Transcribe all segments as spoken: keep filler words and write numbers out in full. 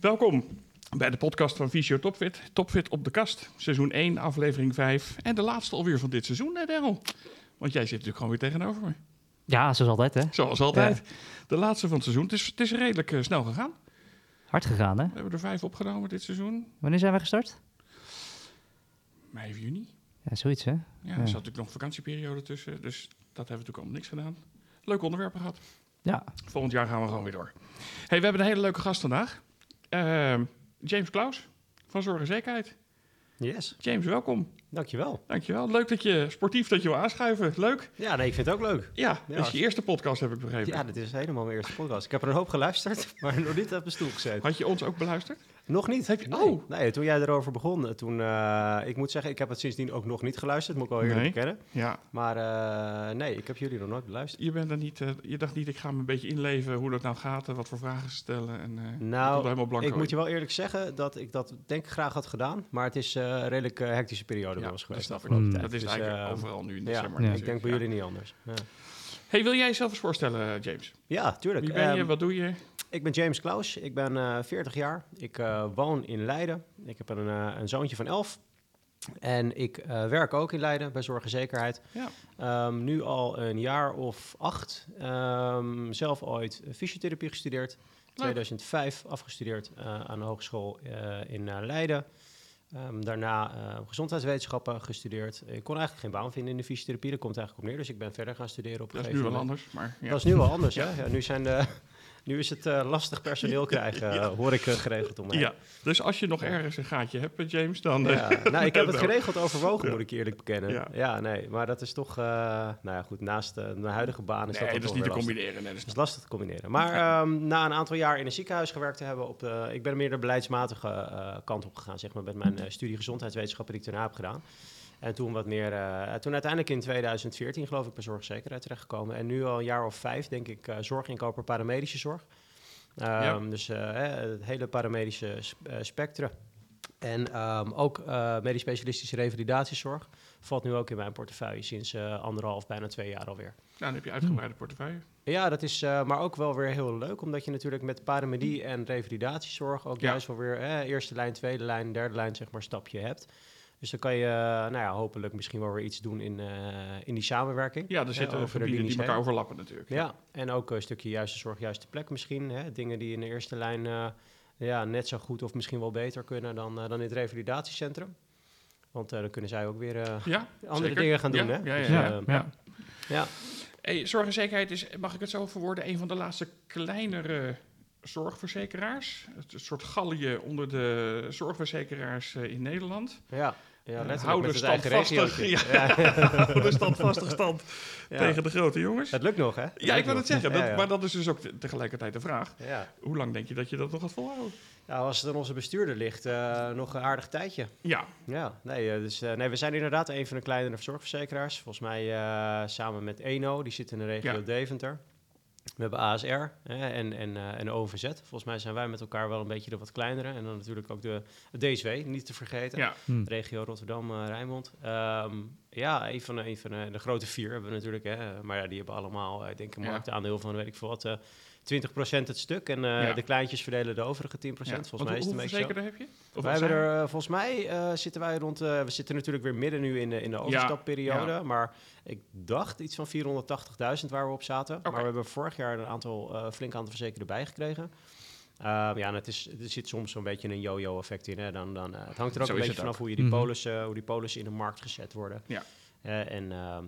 Welkom bij de podcast van Fysio Topfit. Topfit op de kast. Seizoen één, aflevering vijf. En de laatste alweer van dit seizoen, hè Daryl? Want jij zit natuurlijk gewoon weer tegenover me. Ja, zoals altijd, hè? Zoals altijd. Ja. De laatste van het seizoen. Het is, het is redelijk uh, snel gegaan. Hard gegaan, hè? We hebben er vijf opgenomen dit seizoen. Wanneer zijn we gestart? mei of juni. Ja, zoiets, hè? Ja, Ja. er zat natuurlijk nog een vakantieperiode tussen. Dus dat hebben we natuurlijk allemaal niks gedaan. Leuke onderwerpen gehad. Ja. Volgend jaar gaan we gewoon weer door. Hey, we hebben een hele leuke gast vandaag. Uh, James Klaus van Zorg en Zekerheid. Yes. James, welkom. Dankjewel. Dankjewel. Leuk dat je sportief dat je wil aanschuiven. Leuk. Ja, nee, ik vind het ook leuk. Ja, Ja. dit is je eerste podcast, heb ik begrepen. Ja, dit is helemaal mijn eerste podcast. Ik heb er een hoop geluisterd, maar nog niet op mijn stoel gezeten. Had je ons ook beluisterd? Nog niet. Heb je- Nee. oh. Nee, toen jij erover begon, toen... Uh, ik moet zeggen, ik heb het sindsdien ook nog niet geluisterd. Moet ik wel eerlijk Nee. bekennen. Ja. Maar uh, nee, ik heb jullie nog nooit beluisterd. Je, bent er niet, uh, je dacht niet, ik ga me een beetje inleven hoe dat nou gaat en wat voor vragen stellen. En, uh, je komt er Nou, helemaal blanco ik moet in. je wel eerlijk zeggen dat ik dat denk ik graag had gedaan. Maar het is uh, een redelijk uh, hectische periode bij Ja, ons dat geweest. snap ik. afgelopen Mm. tijd. Dat is Dus, eigenlijk uh, overal nu in Ja, december. ja, natuurlijk. ik denk bij Ja. jullie niet anders. Ja, Hey, wil jij jezelf eens voorstellen, uh, James? ja tuurlijk. Wie ben je? Um, Wat doe je? Ik ben James Klaus, ik ben uh, veertig jaar, ik uh, woon in Leiden, ik heb een, uh, een zoontje van elf en ik uh, werk ook in Leiden bij Zorg en Zekerheid. Ja. Um, nu al een jaar of acht, um, zelf ooit fysiotherapie gestudeerd, tweeduizend vijf afgestudeerd uh, aan de hogeschool uh, in uh, Leiden. Um, daarna uh, gezondheidswetenschappen gestudeerd. Ik kon eigenlijk geen baan vinden in de fysiotherapie, dat komt eigenlijk op neer, dus ik ben verder gaan studeren op een Dat is nu gegeven wel moment. anders. Maar, ja. Dat is nu wel anders, Ja. hè? Ja, nu, zijn de, nu is het uh, lastig personeel krijgen, Ja. uh, hoor ik uh, geregeld om me heen. Ja, dus als je nog ergens een gaatje hebt, uh, James, dan... uh, Ja, nou, ik heb het dan- geregeld overwogen, Ja. moet ik eerlijk bekennen. Ja. Ja, nee, maar dat is toch, uh, nou ja, goed, naast uh, mijn huidige baan is Nee, dat, dat is toch niet te weer lastig. combineren. Nee, dat is Dat is lastig te combineren. Maar um, na een aantal jaar in een ziekenhuis gewerkt te hebben, op de, ik ben meer de beleidsmatige uh, kant op gegaan, zeg maar, met mijn uh, studie gezondheidswetenschappen die ik daarna heb gedaan. En toen wat meer, uh, toen uiteindelijk in tweeduizend veertien geloof ik bij Zorg en Zekerheid terechtgekomen. En nu al een jaar of vijf, denk ik, uh, zorginkoper paramedische zorg. Um, Ja. Dus uh, het hele paramedische sp- uh, spectrum. En um, ook uh, medisch specialistische revalidatiezorg valt nu ook in mijn portefeuille sinds uh, anderhalf, bijna twee jaar alweer. Nou, dan heb je uitgebreide portefeuille. Ja, dat is uh, maar ook wel weer heel leuk, omdat je natuurlijk met paramedie en revalidatiezorg ook Ja. juist wel weer eh, eerste lijn, tweede lijn, derde lijn, zeg maar, stapje hebt. Dus dan kan je, uh, nou ja, hopelijk misschien wel weer iets doen in, uh, in die samenwerking. Ja, er Hè, zitten over de gebieden die linies elkaar heen. overlappen natuurlijk. Ja, en ook een stukje juiste zorg, juiste plek misschien. Hè? Dingen die in de eerste lijn uh, ja, net zo goed of misschien wel beter kunnen dan, uh, dan in het revalidatiecentrum. Want uh, dan kunnen zij ook weer uh, Ja, andere zeker. dingen gaan doen. Ja, Hè? ja, ja, Dus, ja. uh, ja. ja. Hey, Zorg en Zekerheid is, mag ik het zo verwoorden, een van de laatste kleinere zorgverzekeraars. Het is een soort gallië onder de zorgverzekeraars uh, in Nederland. Ja, ja, letterlijk Houden met het eigen standvastig, regiootje. ja. Ja. De standvastige stand Ja. tegen de grote jongens. Het lukt nog, hè? Het Ja, ik lukt wil nog. het zeggen. Dat, Ja, ja. Maar dat is dus ook te- tegelijkertijd de vraag. Ja. Hoe lang denk je dat je dat nog gaat volhouden? Nou, als het aan onze bestuurder ligt, uh, nog een aardig tijdje. Ja, Ja, nee, uh, dus, uh, nee, we zijn inderdaad een van de kleinere zorgverzekeraars. Volgens mij uh, samen met Eno, die zit in de regio Ja. Deventer. We hebben A S R hè, en, en, uh, en O V Z. Volgens mij zijn wij met elkaar wel een beetje de wat kleinere. En dan natuurlijk ook de, de D S W, niet te vergeten. ja. Hm. Regio Rotterdam-Rijnmond. Um, ja, een van, de, een van de, de grote vier hebben we natuurlijk. Hè. Maar ja, die hebben allemaal, uh, ik denk, een Ja. marktaandeel van, weet ik veel wat, uh, twintig procent het stuk. En uh, Ja. de kleintjes verdelen de overige tien procent. Ja. Volgens Want mij is het hoe- een hoeveel beetje zo. verzekerden heb je? Of Wij wat hebben zijn er, uh, volgens mij uh, zitten wij rond, uh, we zitten natuurlijk weer midden nu in de, in de overstapperiode, ja. maar ik dacht iets van vierhonderdtachtigduizend waar we op zaten. Oké. Maar we hebben vorig jaar een aantal, uh, flink aantal verzekerden bijgekregen. Uh, ja, en het is, er zit soms zo'n beetje een yo-yo effect in. Hè. Dan, dan, uh, het hangt er ook Zo een is beetje het vanaf ook. hoe je die Mhm. polissen, hoe die polissen in de markt gezet worden. Ja. Uh, en uh,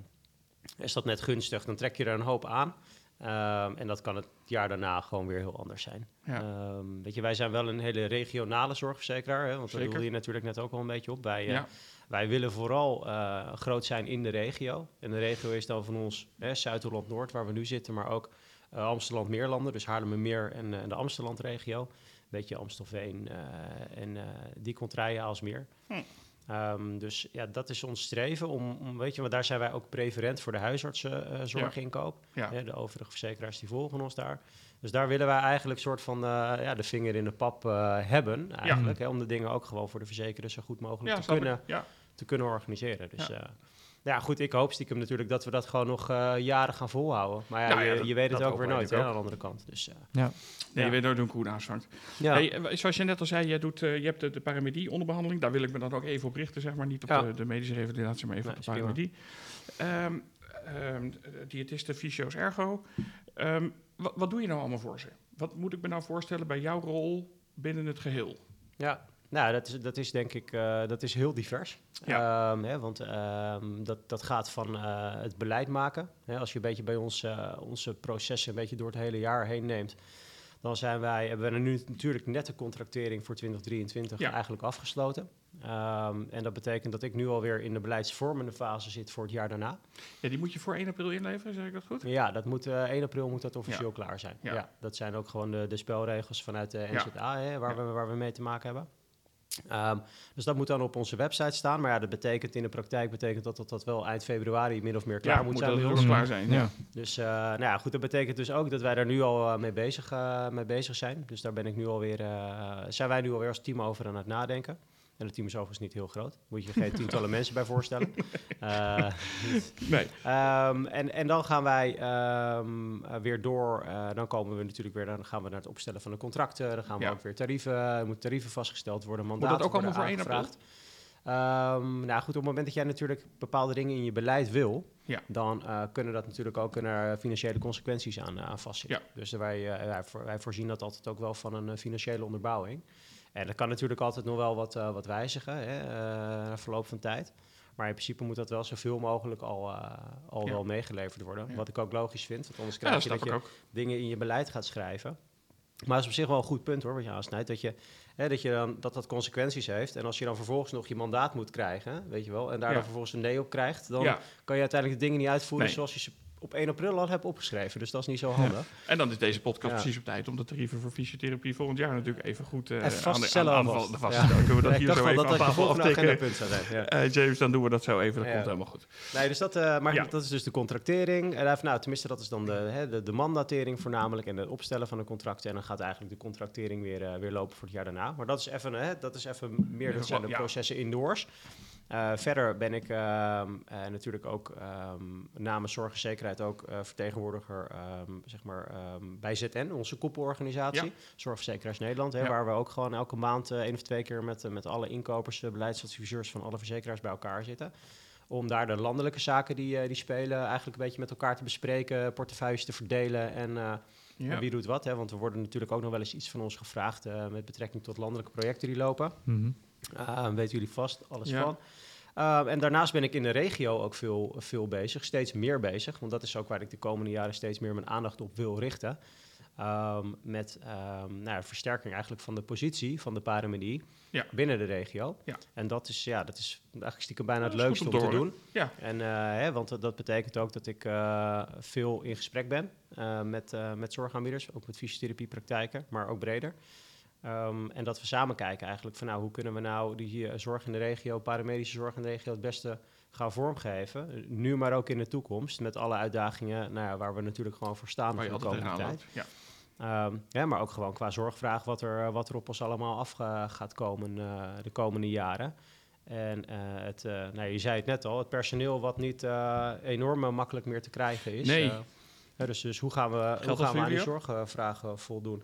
is dat net gunstig, dan trek je er een hoop aan. Um, en dat kan het jaar daarna gewoon weer heel anders zijn. Ja. Um, weet je, wij zijn wel een hele regionale zorgverzekeraar, hè, want daar Zeker. doelde je natuurlijk net ook al een beetje op. Wij, uh, Ja. wij willen vooral uh, groot zijn in de regio. En de regio is dan van ons hè, Zuid-Holland-Noord, waar we nu zitten, maar ook uh, Amsterdam-Meerlanden, dus Haarlemmermeer en uh, de Amsterdam-regio. Een beetje Amstelveen uh, en uh, die contraien als meer. Hm. Um, dus ja, dat is ons streven. Om, om, weet je, want daar zijn wij ook preferent voor de huisartsenzorginkoop. Uh, Ja. ja. De overige verzekeraars die volgen ons daar. Dus daar willen wij eigenlijk soort van uh, ja, de vinger in de pap uh, hebben. Eigenlijk, Ja. hè, om de dingen ook gewoon voor de verzekerden zo goed mogelijk Ja, te, snap ik. kunnen, Ja. te kunnen organiseren. Dus Ja. uh, Ja, goed, ik hoop stiekem natuurlijk dat we dat gewoon nog uh, jaren gaan volhouden. Maar ja, Nou ja, je, dat- je weet het dat ook weer hopen wij nooit, hè, aan natuurlijk de andere kant. Dus, uh, Ja. Nee, Ja. je weet nooit hoe een koe aansvangt. ja. Hey, eh, zoals je net al zei, jij doet, uh, je hebt de, de paramedie onderbehandeling. Daar wil ik me dan ook even op richten, zeg maar. Niet op Ja. de, de medische revalidatie, maar even Nee, op de is prima. paramedie. Um, um, diëtisten, fysio's, ergo. Um, wat, wat doe je nou allemaal voor ze? Wat moet ik me nou voorstellen bij jouw rol binnen het geheel? Ja, nou, dat is, dat is denk ik uh, dat is heel divers. Ja. Um, hè, want um, dat, dat gaat van uh, het beleid maken. Hè, als je een beetje bij ons uh, onze processen een beetje door het hele jaar heen neemt, dan zijn wij, hebben we nu natuurlijk net de contractering voor twintig drieëntwintig Ja. eigenlijk afgesloten. Um, en dat betekent dat ik nu alweer in de beleidsvormende fase zit voor het jaar daarna. Ja, die moet je voor één april inleveren, zeg ik dat goed? Ja, dat moet, uh, één april moet dat officieel Ja. klaar zijn. Ja. Ja. Dat zijn ook gewoon de, de spelregels vanuit de Ja. N Z A, hè, waar, Ja. we, waar we mee te maken hebben. Um, dus dat moet dan op onze website staan. Maar ja, dat betekent in de praktijk betekent dat dat, dat wel eind februari min of meer klaar Ja, moet moet zijn dat bij heel ons. klaar zijn. Ja. Dus uh, nou ja, goed, dat betekent dus ook dat wij daar nu al uh, mee, bezig, uh, mee bezig zijn. Dus daar ben ik nu alweer, uh, zijn wij nu alweer als team over aan het nadenken. En het team is overigens niet heel groot. Moet je geen tientallen mensen bij voorstellen. Uh, Nee. um, en, en dan gaan wij um, uh, weer door. Uh, dan komen we natuurlijk weer, dan gaan we naar het opstellen van de contracten. Dan gaan we Ja. ook weer tarieven, er moeten tarieven vastgesteld worden, Moet mandaten dat ook allemaal voor worden één april? aangevraagd. Um, nou goed, op het moment dat jij natuurlijk bepaalde dingen in je beleid wil, Ja. dan uh, kunnen dat natuurlijk ook kunnen er financiële consequenties aan, aan vastzitten. Ja. Dus wij, uh, wij, voor, wij voorzien dat altijd ook wel van een uh, financiële onderbouwing. En dat kan natuurlijk altijd nog wel wat, uh, wat wijzigen, hè, uh, na verloop van tijd. Maar in principe moet dat wel zoveel mogelijk al, uh, al Ja. wel meegeleverd worden. Ja. Wat ik ook logisch vind, want anders Ja, dat krijg je snap dat ik je ook. dingen in je beleid gaat schrijven. Maar dat is op zich wel een goed punt hoor, wat je aansnijdt. Dat, je, hè, dat, je dan, dat dat consequenties heeft. En als je dan vervolgens nog je mandaat moet krijgen, weet je wel, en daar Ja. dan vervolgens een nee op krijgt, dan Ja. kan je uiteindelijk de dingen niet uitvoeren Nee. zoals je ze op één april al hebt opgeschreven. Dus dat is niet zo handig. En dan is deze podcast Ja. precies op tijd om de tarieven voor fysiotherapie volgend jaar natuurlijk even goed uh, Even vast te aan, stellen aan, alvast. aan vast Ja. te stellen. Kunnen we dat Nee, ik hier dacht zo wel even dat aan dat je tafel volgende aftekenen? agendapunt zou zijn. Ja. Eh, James, dan doen we dat zo even. Dat Ja. komt helemaal goed. Nee, dus dat, uh, maar Ja. dat is dus de contractering. En, uh, nou, tenminste, dat is dan de, hè, de, de mandatering voornamelijk en het opstellen van de contracten. En dan gaat eigenlijk de contractering weer, uh, weer lopen voor het jaar daarna. Maar dat is even, hè, dat is even meer, dat zijn de Ja. processen indoors. Uh, verder ben ik uh, uh, natuurlijk ook um, namens Zorg en Zekerheid ook uh, vertegenwoordiger um, zeg maar, um, bij Z N, onze koepelorganisatie, Ja. Zorgverzekeraars Nederland, hè, Ja. waar we ook gewoon elke maand uh, één of twee keer met, uh, met alle inkopers, uh, beleidsadviseurs van alle verzekeraars bij elkaar zitten. Om daar de landelijke zaken die, uh, die spelen eigenlijk een beetje met elkaar te bespreken, portefeuilles te verdelen en... Uh, Ja. En wie doet wat, hè? Want er worden natuurlijk ook nog wel eens iets van ons gevraagd uh, met betrekking tot landelijke projecten die lopen. Mhm. Uh, weten jullie vast alles Ja. van. Uh, en daarnaast ben ik in de regio ook veel, veel bezig, steeds meer bezig. Want dat is ook waar ik de komende jaren steeds meer mijn aandacht op wil richten. Um, met um, nou ja, versterking eigenlijk van de positie van de paramedie Ja. binnen de regio. Ja. En dat is, ja, dat is eigenlijk stiekem bijna Ja, het dat is leukste om goed om te te doen. Ja. En, uh, hè, want dat, dat betekent ook dat ik uh, veel in gesprek ben uh, met, uh, met zorgaanbieders, ook met fysiotherapiepraktijken, maar ook breder. Um, en dat we samen kijken eigenlijk van nou, hoe kunnen we nou die uh, zorg in de regio, paramedische zorg in de regio het beste gaan vormgeven. Nu maar ook in de toekomst met alle uitdagingen nou ja, waar we natuurlijk gewoon voor staan Waar je voor de altijd komende tegenaan tijd. loopt. Ja. Um, ja, maar ook gewoon qua zorgvraag wat er, wat er op ons allemaal af uh, gaat komen uh, de komende jaren. En uh, het, uh, nou, je zei het net al, het personeel wat niet uh, enorm uh, makkelijk meer te krijgen is. Nee. Uh, ja, dus, dus hoe gaan we, hoe dat gaan we voor aan die jullie zorgvragen voldoen?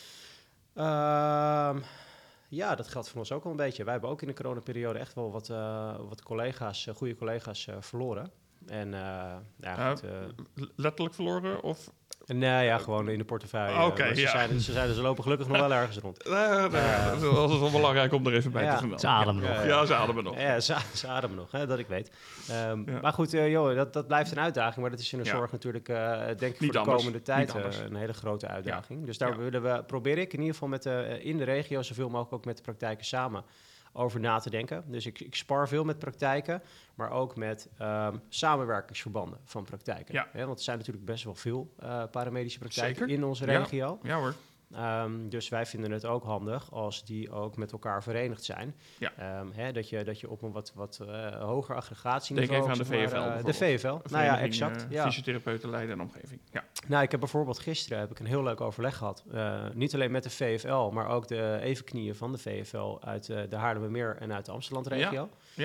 Um, ja, dat geldt voor ons ook wel een beetje. Wij hebben ook in de coronaperiode echt wel wat, uh, wat collega's, uh, goede collega's uh, verloren. En uh, ja, Uh, goed, uh, letterlijk verloren? Of? nee, ja, gewoon in de portefeuille. Oké, okay, ze, ja. zijn, ze, zijn, ze lopen gelukkig nog wel ergens rond. Uh, uh, Uh, dat is wel belangrijk om er even bij ja. te vermelden. Ze ademen Ja, nog. ja. Ja, ze ademen nog. Ja, ze, ze ademen nog, hè, dat ik weet. Um, Ja. Maar goed, uh, joh, dat, dat blijft een uitdaging. Maar dat is in de Ja. zorg natuurlijk, uh, denk ik, Niet voor de anders. komende tijd Niet uh, anders. een hele grote uitdaging. Dus daar Ja. willen we, probeer ik in ieder geval met de, in de regio zoveel mogelijk ook met de praktijken samen over na te denken. Dus ik, ik spar veel met praktijken, maar ook met um, samenwerkingsverbanden van praktijken. Ja. Hè, want er zijn natuurlijk best wel veel uh, paramedische praktijken Zeker. in onze Ja. regio. Ja hoor. Um, dus wij vinden het ook handig als die ook met elkaar verenigd zijn. Ja. Um, hè, dat, je, dat je op een wat, wat uh, hoger Denk aggregatieniveau... even aan de zeg maar, V F L uh, de bijvoorbeeld. V F L, nou ja, Vereniging, exact. uh, Ja. Fysiotherapeuten Leiden en omgeving. Ja. Nou, ik heb bijvoorbeeld gisteren heb ik een heel leuk overleg gehad. Uh, niet alleen met de V F L, maar ook de evenknieën van de V F L uit uh, de Haarlemmermeer en uit de Amsterdam-regio. Ja.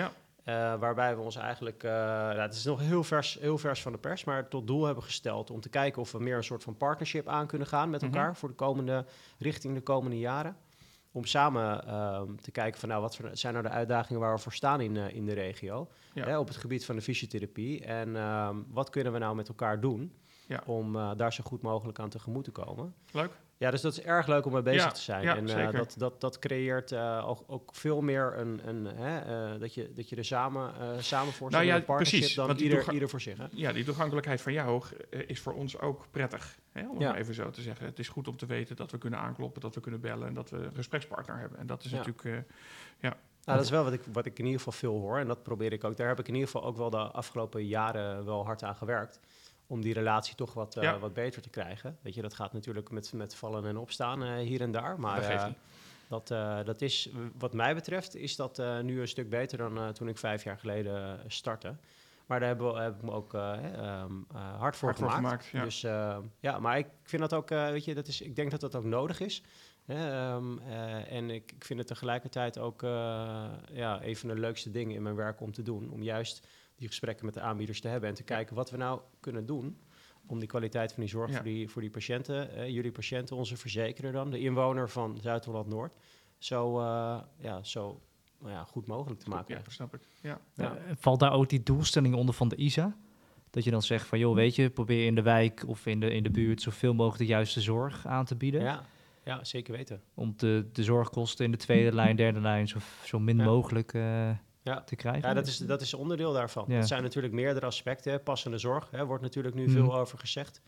Uh, waarbij we ons eigenlijk, uh, nou, het is nog heel vers, heel vers van de pers, maar tot doel hebben gesteld om te kijken of we meer een soort van partnership aan kunnen gaan met elkaar Mm-hmm. voor de komende, richting de komende jaren. Om samen uh, te kijken van nou, wat zijn nou de uitdagingen waar we voor staan in, uh, in de regio. Ja. Hè, op het gebied van de fysiotherapie. En uh, wat kunnen we nou met elkaar doen Ja. om uh, daar zo goed mogelijk aan tegemoet te komen. Leuk. Ja, dus dat is erg leuk om mee bezig Ja, te zijn. ja, en uh, zeker. dat, dat, dat creëert uh, ook, ook veel meer een, een hè, uh, dat, je, dat je er samen, uh, samen voor Nou staat ja, in een partnership precies, dan want die ieder, toega- ieder voor zich. Hè? Ja, die toegankelijkheid van jou uh, is voor ons ook prettig. Hè, om het Ja. maar even zo te zeggen. Het is goed om te weten dat we kunnen aankloppen, dat we kunnen bellen en dat we een gesprekspartner hebben. En dat is Ja. natuurlijk... Uh, ja. Nou, dat is wel wat ik, wat ik in ieder geval veel hoor. En dat probeer ik ook. Daar heb ik in ieder geval ook wel de afgelopen jaren wel hard aan gewerkt. Om die relatie toch wat, uh, Ja. wat beter te krijgen. Weet je, dat gaat natuurlijk met, met vallen en opstaan uh, hier en daar. Maar Dat geeft uh, niet. dat, uh, dat is, wat mij betreft, is dat uh, nu een stuk beter dan uh, toen ik vijf jaar geleden startte. Maar daar hebben we, heb ik me ook uh, um, uh, hard voor Hard voor gemaakt. gemaakt, ja. Dus uh, ja, maar ik vind dat ook, uh, weet je, dat is, ik denk dat dat ook nodig is. Hè, um, uh, en ik, ik vind het tegelijkertijd ook uh, ja, een van de leukste dingen in mijn werk om te doen. Om juist die gesprekken met de aanbieders te hebben en te kijken wat we nou kunnen doen om die kwaliteit van die zorg Ja. voor, die, voor die patiënten, uh, jullie patiënten, onze verzekerder dan, de inwoner van Zuid-Holland-Noord, zo, uh, ja, zo nou ja, goed mogelijk te maken. Ja, dat snap ik. Ja. Ja. Uh, valt daar ook die doelstelling onder van de I S A? Dat je dan zegt van, joh, weet je, probeer in de wijk of in de, in de buurt zoveel mogelijk de juiste zorg aan te bieden. Ja, ja, zeker weten. Om de, de zorgkosten in de tweede lijn, derde lijn zo, zo min Ja. mogelijk uh, Ja. te krijgen. Ja, dat is, dat is onderdeel daarvan. Ja. Dat zijn natuurlijk meerdere aspecten. Hè. Passende zorg, hè, wordt natuurlijk nu Hmm. veel over gezegd.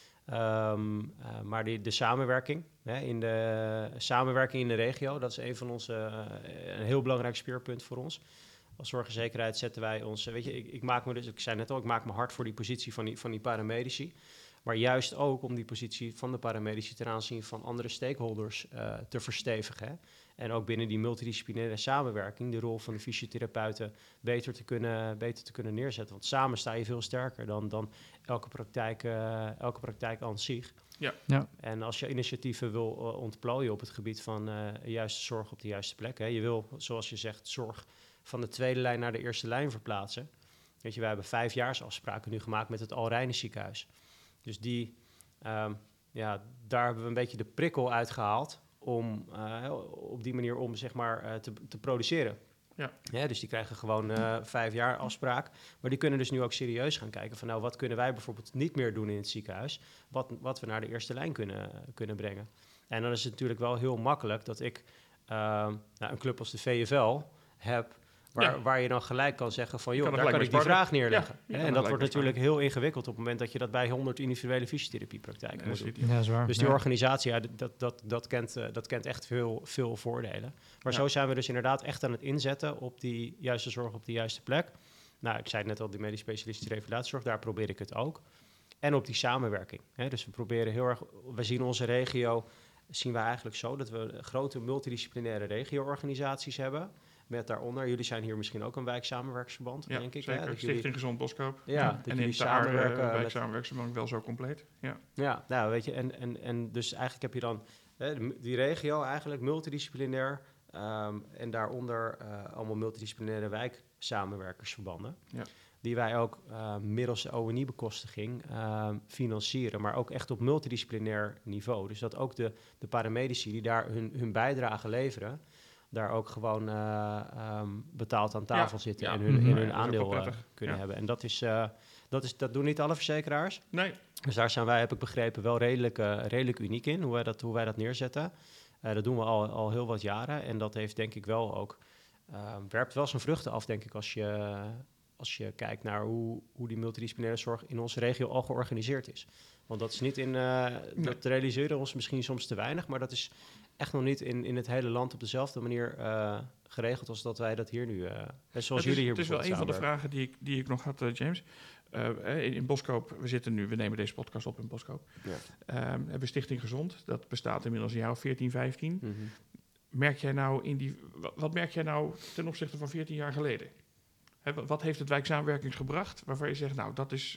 Um, uh, maar die, de samenwerking, hè, in de samenwerking in de regio, dat is een van onze, uh, een heel belangrijk speerpunt voor ons. Als zorgverzekeraar zetten wij ons, weet je, ik, ik maak me dus, ik zei net al, ik maak me hard voor die positie van die, van die paramedici. Maar juist ook om die positie van de paramedici ten aanzien van andere stakeholders uh, te verstevigen. Hè. En ook binnen die multidisciplinaire samenwerking de rol van de fysiotherapeuten beter te kunnen, beter te kunnen neerzetten. Want samen sta je veel sterker dan, dan elke, praktijk, uh, elke praktijk aan zich. Ja. Ja. En als je initiatieven wil uh, ontplooien op het gebied van uh, juiste zorg op de juiste plek. Hè. Je wil, zoals je zegt, zorg van de tweede lijn naar de eerste lijn verplaatsen. Weet je, wij hebben vijfjaarsafspraken nu gemaakt met het Alreine ziekenhuis. Dus die, um, ja, daar hebben we een beetje de prikkel uitgehaald om uh, op die manier om zeg maar uh, te, te produceren. Ja. Ja, dus die krijgen gewoon uh, vijf jaar afspraak. Maar die kunnen dus nu ook serieus gaan kijken van nou, wat kunnen wij bijvoorbeeld niet meer doen in het ziekenhuis, wat, wat we naar de eerste lijn kunnen, kunnen brengen. En dan is het natuurlijk wel heel makkelijk dat ik uh, nou, een club als de V F L heb, Waar, Ja. waar je dan gelijk kan zeggen van, joh, kan er daar kan gelijk ik die mee vraag neerleggen. Ja, je Hè, kan en er dat gelijk wordt mee natuurlijk heel ingewikkeld op het moment dat je dat bij honderd individuele fysiotherapiepraktijken Ja, moet dat doen. zit- Ja, zwaar. Dus die Ja. organisatie, ja, dat, dat, dat, kent, uh, dat kent echt veel, veel voordelen. Maar Ja. zo zijn we dus inderdaad echt aan het inzetten op die juiste zorg op de juiste plek. Nou, ik zei het net al, die medisch specialistische revalidatiezorg, daar probeer ik het ook. En op die samenwerking. Hè. Dus we proberen heel erg, we zien onze regio, zien we eigenlijk zo dat we grote multidisciplinaire regio-organisaties hebben. Met daaronder, jullie zijn hier misschien ook een wijksamenwerksverband, Ja, denk ik. zeker. Hè? Dat Stichting jullie, Gezond Boskoop. Ja, dat en jullie in samenwerken samenwerken met- wijksamenwerksverband wel zo compleet. Ja. ja, nou weet je, en, en, en dus eigenlijk heb je dan hè, de- die regio eigenlijk multidisciplinair um, en daaronder uh, allemaal multidisciplinaire wijksamenwerkersverbanden. Ja. Die wij ook uh, middels de O N I-bekostiging uh, financieren, maar ook echt op multidisciplinair niveau. Dus dat ook de, de paramedici die daar hun, hun bijdrage leveren, daar ook gewoon uh, um, betaald aan tafel Ja, zitten ja. en hun, Mhm. en Ja, hun dat is ook aandeel wel uh, prettig. kunnen Ja. hebben. En dat, is, uh, dat, is, dat doen niet alle verzekeraars. Nee, Dus daar zijn wij, heb ik begrepen, wel redelijk, uh, redelijk uniek in, hoe wij dat, hoe wij dat neerzetten. Uh, dat doen we al, al heel wat jaren en dat heeft denk ik wel ook, uh, werpt wel zijn vruchten af, denk ik, als je, als je kijkt naar hoe, hoe die multidisciplinaire zorg in onze regio al georganiseerd is. Want dat is niet in, uh, Nee. dat realiseren we ons misschien soms te weinig, maar dat is echt nog niet in, in het hele land op dezelfde manier uh, geregeld als dat wij dat hier nu, uh, zoals het is, jullie hier het is wel een van de bijvoorbeeld vragen die ik, die ik nog had, uh, James. Uh, in, in Boskoop, we zitten nu, we nemen deze podcast op in Boskoop. Ja. Um, hebben Stichting Gezond, dat bestaat inmiddels een jaar of veertien, vijftien. Mhm. Merk jij nou in die, wat, wat merk jij nou ten opzichte van veertien jaar geleden? Hè, wat- wat heeft het wijksamenwerking gebracht waarvan je zegt, nou, dat is...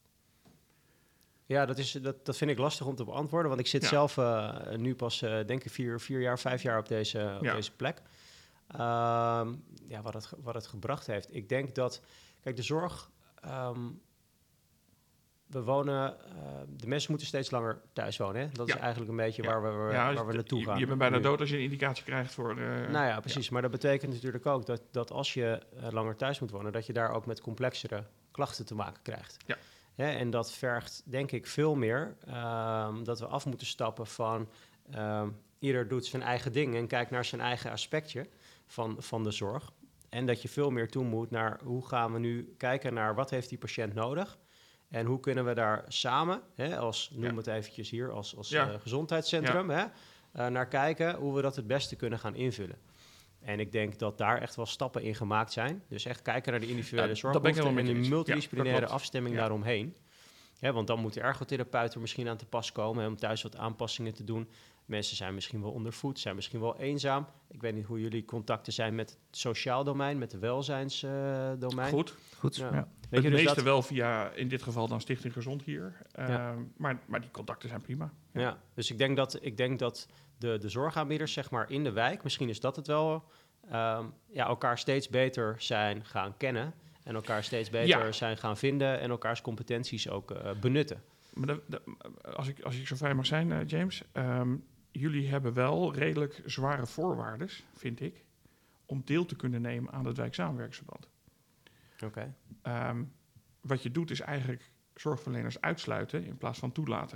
Ja, dat, is, dat, dat vind ik lastig om te beantwoorden, want ik zit Ja. zelf uh, nu pas, uh, denk ik, vier, vier jaar, vijf jaar op deze, op Ja. deze plek. Ehm, ja, wat het, ge- wat het gebracht heeft. Ik denk dat, kijk, de zorg. ehm, we wonen, uh, de mensen moeten steeds langer thuis wonen. Hè? Dat Ja. is eigenlijk een beetje Ja. waar we, waar, Ja, waar we naartoe je, gaan. je bent bijna nu. dood als je een indicatie krijgt voor... Uh, Nou ja, precies. Ja. Maar dat betekent natuurlijk ook dat, dat als je uh, langer thuis moet wonen, dat je daar ook met complexere klachten te maken krijgt. Ja. Hè? En dat vergt, denk ik, veel meer um, dat we af moeten stappen van um, ieder doet zijn eigen ding en kijkt naar zijn eigen aspectje van, van de zorg. En dat je veel meer toe moet naar hoe gaan we nu kijken naar wat heeft die patiënt nodig. En hoe kunnen we daar samen, hè, als noem Ja. het eventjes hier, als, als Ja. uh, gezondheidscentrum, hè, uh, naar kijken hoe we dat het beste kunnen gaan invullen. En ik denk dat daar echt wel stappen in gemaakt zijn. Dus echt kijken naar de individuele Ja, zorgbehoeften en een een multidisciplinaire ja, afstemming ja. daaromheen. Hè, want dan moet de ergotherapeut er misschien aan te pas komen, hè, om thuis wat aanpassingen te doen. Mensen zijn misschien wel ondervoed, zijn misschien wel eenzaam. Ik weet niet hoe jullie contacten zijn met het sociaal domein, met het welzijnsdomein. Uh, Goed. Goed, ja. ja. Het je, dus meeste dat... wel via, in dit geval dan Stichting Gezond hier. Uh, ja. maar, maar die contacten zijn prima. Ja, ja dus ik denk dat, ik denk dat de, de zorgaanbieders zeg maar in de wijk, misschien is dat het wel, um, ja, elkaar steeds beter zijn gaan kennen. En elkaar steeds beter ja. zijn gaan vinden en elkaars competenties ook uh, benutten. Maar de, de, als, ik, als ik zo vrij mag zijn, uh, James. Um, jullie hebben wel redelijk zware voorwaarden, vind ik, om deel te kunnen nemen aan het wijksamenwerksverband. Oké. Okay. Um, wat je doet is eigenlijk zorgverleners uitsluiten in plaats van toelaten.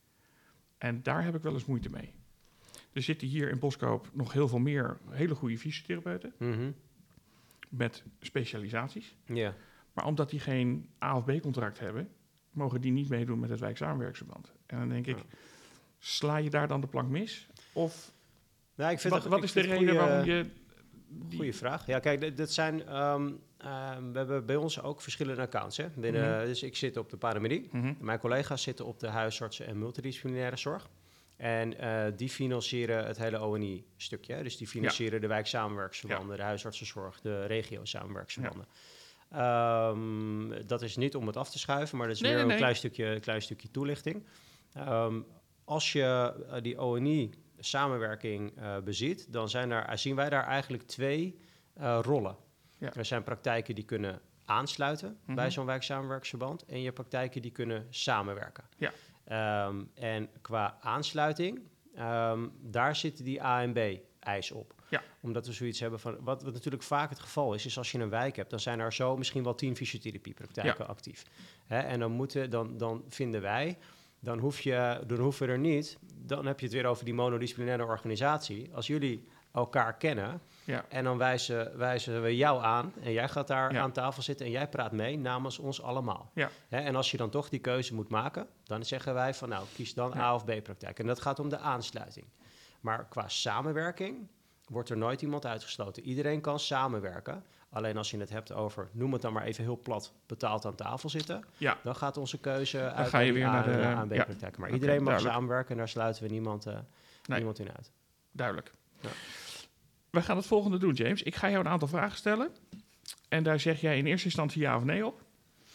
En daar heb ik wel eens moeite mee. Er zitten hier in Boskoop nog heel veel meer hele goede fysiotherapeuten. Mm-hmm. Met specialisaties. Ja. Yeah. Maar omdat die geen A of B-contract hebben, mogen die niet meedoen met het wijksamenwerksverband. En dan denk ik, ja. sla je daar dan de plank mis? Of nou, ik vind wat, dat, wat ik is de reden goeie, waarom je... Die... Goeie vraag. Ja, kijk, dat zijn... Um, um, we hebben bij ons ook verschillende accounts. Hè? Binnen, mm-hmm. Dus ik zit op de paramedie. Mm-hmm. Mijn collega's zitten op de huisartsen en multidisciplinaire zorg. En uh, die financieren het hele O N I-stukje. Dus die financieren ja. de wijksamenwerksverbanden, ja. de huisartsenzorg, de regio-samenwerksverbanden. Ja. Um, dat is niet om het af te schuiven, maar dat is nee, meer nee, een nee. klein stukje, klein stukje toelichting. Um, als je uh, die O N I-samenwerking uh, beziet, dan zijn er, zien wij daar eigenlijk twee uh, rollen. Ja. Er zijn praktijken die kunnen aansluiten mm-hmm. bij zo'n wijksamenwerksverband en je praktijken die kunnen samenwerken. Ja. Um, en qua aansluiting, um, daar zitten die A en B-eis op. Ja. Omdat we zoiets hebben van... Wat, wat natuurlijk vaak het geval is, is als je een wijk hebt, dan zijn er zo misschien wel tien fysiotherapiepraktijken ja. actief. Hè, en dan, moeten, dan, dan vinden wij, dan, hoef je, dan hoeven we er niet... Dan heb je het weer over die monodisciplinaire organisatie. Als jullie elkaar kennen... Ja. En dan wijzen, wijzen we jou aan en jij gaat daar ja. aan tafel zitten en jij praat mee namens ons allemaal. Ja. Hè, en als je dan toch die keuze moet maken, dan zeggen wij van nou, kies dan ja. A of B-praktijk. En dat gaat om de aansluiting. Maar qua samenwerking wordt er nooit iemand uitgesloten. Iedereen kan samenwerken. Alleen als je het hebt over, noem het dan maar even heel plat, betaald aan tafel zitten. Ja. Dan gaat onze keuze dan uit ga je weer A naar de A en B-praktijk. Ja. Maar okay, iedereen mag duidelijk. samenwerken en daar sluiten we niemand, uh, nee. niemand in uit. Duidelijk. Ja. We gaan het volgende doen, James. Ik ga jou een aantal vragen stellen. En daar zeg jij in eerste instantie ja of nee op.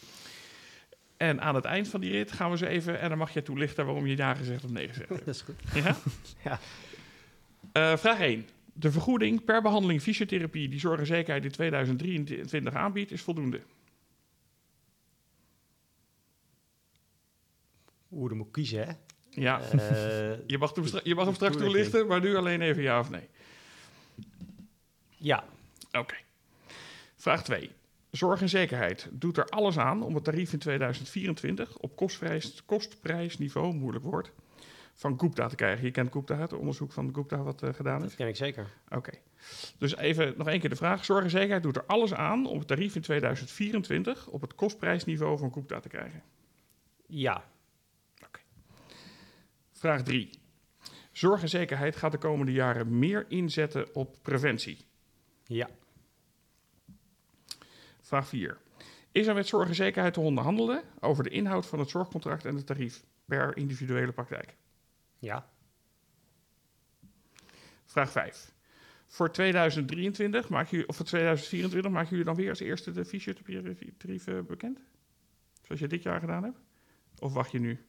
En aan het eind van die rit gaan we zo even... En dan mag jij toelichten waarom je ja gezegd of nee gezegd hebt. Dat is goed. Ja? Ja. Uh, vraag één. De vergoeding per behandeling fysiotherapie... die Zorg en Zekerheid in tweeduizend drieëntwintig aanbiedt, is voldoende. Oeh, dan moet ik kiezen, hè? Ja. Uh, je mag hem, stra- je mag hem straks toelichten, maar nu alleen even ja of nee. Ja. Oké. Okay. Vraag twee. Zorg en Zekerheid doet er alles aan om het tarief in tweeduizend vierentwintig op kostprijs, kostprijsniveau, moeilijk woord, van Gupta te krijgen. Je kent Gupta, het onderzoek van Gupta wat uh, gedaan is? Dat ken ik zeker. Oké. Okay. Dus even nog één keer de vraag. Zorg en Zekerheid doet er alles aan om het tarief in tweeduizend vierentwintig op het kostprijsniveau van Gupta te krijgen. Ja. Oké. Okay. Vraag drie. Zorg en Zekerheid gaat de komende jaren meer inzetten op preventie. Ja. Vraag vier. Is er met Zorg en Zekerheid te onderhandelen over de inhoud van het zorgcontract en het tarief per individuele praktijk? Ja. Vraag vijf. Voor tweeduizend drieëntwintig maak je, of voor tweeduizend vierentwintig maken jullie dan weer als eerste de fysiotherapie bekend? Zoals je dit jaar gedaan hebt? Of wacht je nu?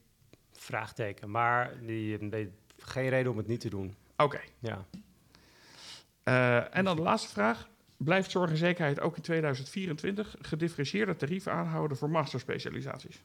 Vraagteken, maar die, die, geen reden om het niet te doen. Oké. Okay. Ja. Uh, en dan de laatste vraag. Blijft zorg en zekerheid ook in tweeduizend vierentwintig gedifferentieerde tarieven aanhouden voor masterspecialisaties?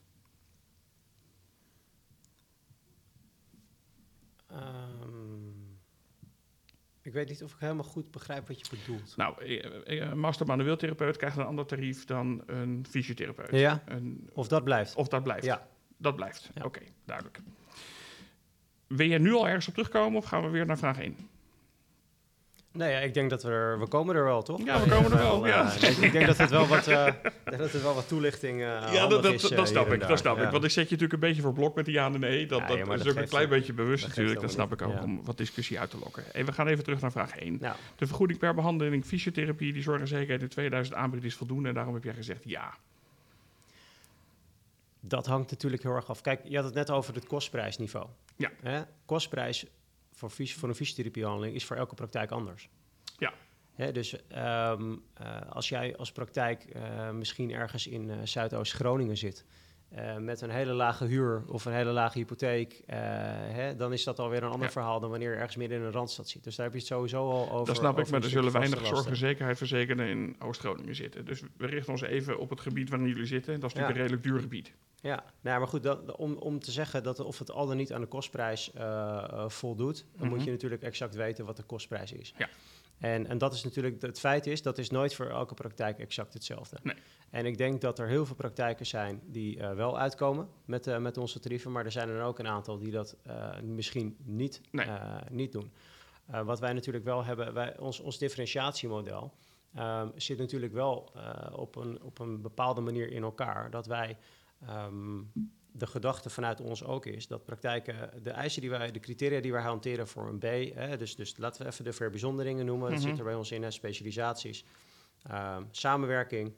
Um, ik weet niet of ik helemaal goed begrijp wat je bedoelt. Nou, een master manueel therapeut krijgt een ander tarief dan een fysiotherapeut. Ja, een, of dat blijft? Of dat blijft. Ja. Dat blijft, ja. Oké, okay, duidelijk. Wil jij nu al ergens op terugkomen of gaan we weer naar vraag één? Nee, ja, ik denk dat we er... We komen er wel, toch? Ja, we komen er wel, ja. Uh, ik denk dat het wel wat, uh, dat het wel wat toelichting uh, ja, dat, dat, is. Dat, uh, dat snap ik, daar. dat snap ja. ik. Want ik zet je natuurlijk een beetje voor blok met die ja en nee. Dat, ja, dat ja, is dat ook een geeft klein dan, beetje bewust dat natuurlijk. Dat snap niet. ik ook, ja. om wat discussie uit te lokken. Hey, we gaan even terug naar vraag één. Nou. De vergoeding per behandeling fysiotherapie die zorg en zekerheid in tweeduizend aanbiedt is voldoende. En daarom heb jij gezegd ja. Dat hangt natuurlijk heel erg af. Kijk, je had het net over het kostprijsniveau. Ja. Hè? Kostprijs voor, fys- voor een fysiotherapiebehandeling is voor elke praktijk anders. Ja. Hè, dus um, uh, als jij als praktijk uh, misschien ergens in uh, Zuidoost-Groningen zit... Uh, met een hele lage huur of een hele lage hypotheek... Uh, hè, dan is dat alweer een ander ja. verhaal dan wanneer je ergens midden in een randstad zit. Dus daar heb je het sowieso al over. Dat snap ik, maar er zullen weinig lasten. zorg en zekerheid verzekerden in Oost-Groningen zitten. Dus we richten ons even op het gebied waarin jullie zitten. En dat is natuurlijk ja. een redelijk duur gebied. Ja, nou, maar goed, dat, om, om te zeggen dat of het al dan niet aan de kostprijs uh, uh, voldoet... dan mm-hmm. moet je natuurlijk exact weten wat de kostprijs is. Ja. En, en dat is natuurlijk, het feit is, dat is nooit voor elke praktijk exact hetzelfde. Nee. En ik denk dat er heel veel praktijken zijn die uh, wel uitkomen met, uh, met onze tarieven, maar er zijn er ook een aantal die dat uh, misschien niet, nee. uh, niet doen. Uh, wat wij natuurlijk wel hebben, wij, ons, ons differentiatiemodel um, zit natuurlijk wel uh, op, een, op een bepaalde manier in elkaar, dat wij... Um, de gedachte vanuit ons ook is dat praktijken, de eisen die wij, de criteria die wij hanteren voor een B, hè, dus, dus laten we even de verbijzonderingen noemen, mm-hmm. dat zit er bij ons in, hè, specialisaties, um, samenwerking,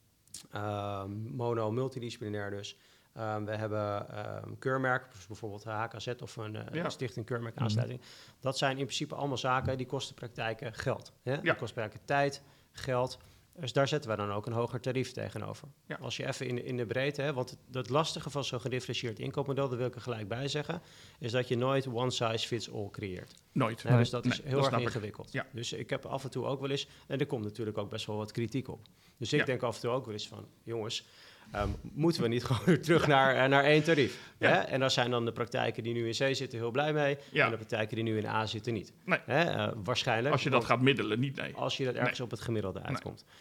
um, mono, multidisciplinair dus. Um, we hebben um, keurmerk, dus bijvoorbeeld H K Z of een uh, ja. stichting keurmerk aansluiting. Mm-hmm. Dat zijn in principe allemaal zaken die kosten praktijken geld. Hè? Ja. Die kosten praktijken tijd, geld. Dus daar zetten we dan ook een hoger tarief tegenover. Ja. Als je even in, in de breedte, hè, want het, het lastige van zo'n gedifferentieerd inkoopmodel, dat wil ik er gelijk bij zeggen, is dat je nooit one size fits all creëert. Nooit. Nee, dus dat nee, is heel dat erg ingewikkeld. Ja. Dus ik heb af en toe ook wel eens, en er komt natuurlijk ook best wel wat kritiek op. Dus ik ja. denk af en toe ook wel eens van, jongens, um, moeten we niet gewoon terug ja. naar, uh, naar één tarief? Ja. Hè? En daar zijn dan de praktijken die nu in C zitten heel blij mee, ja. en de praktijken die nu in A zitten niet. Nee. Hè? Uh, waarschijnlijk. Als je dat gaat middelen, niet nee. Als je dat ergens nee. op het gemiddelde uitkomt. Nee.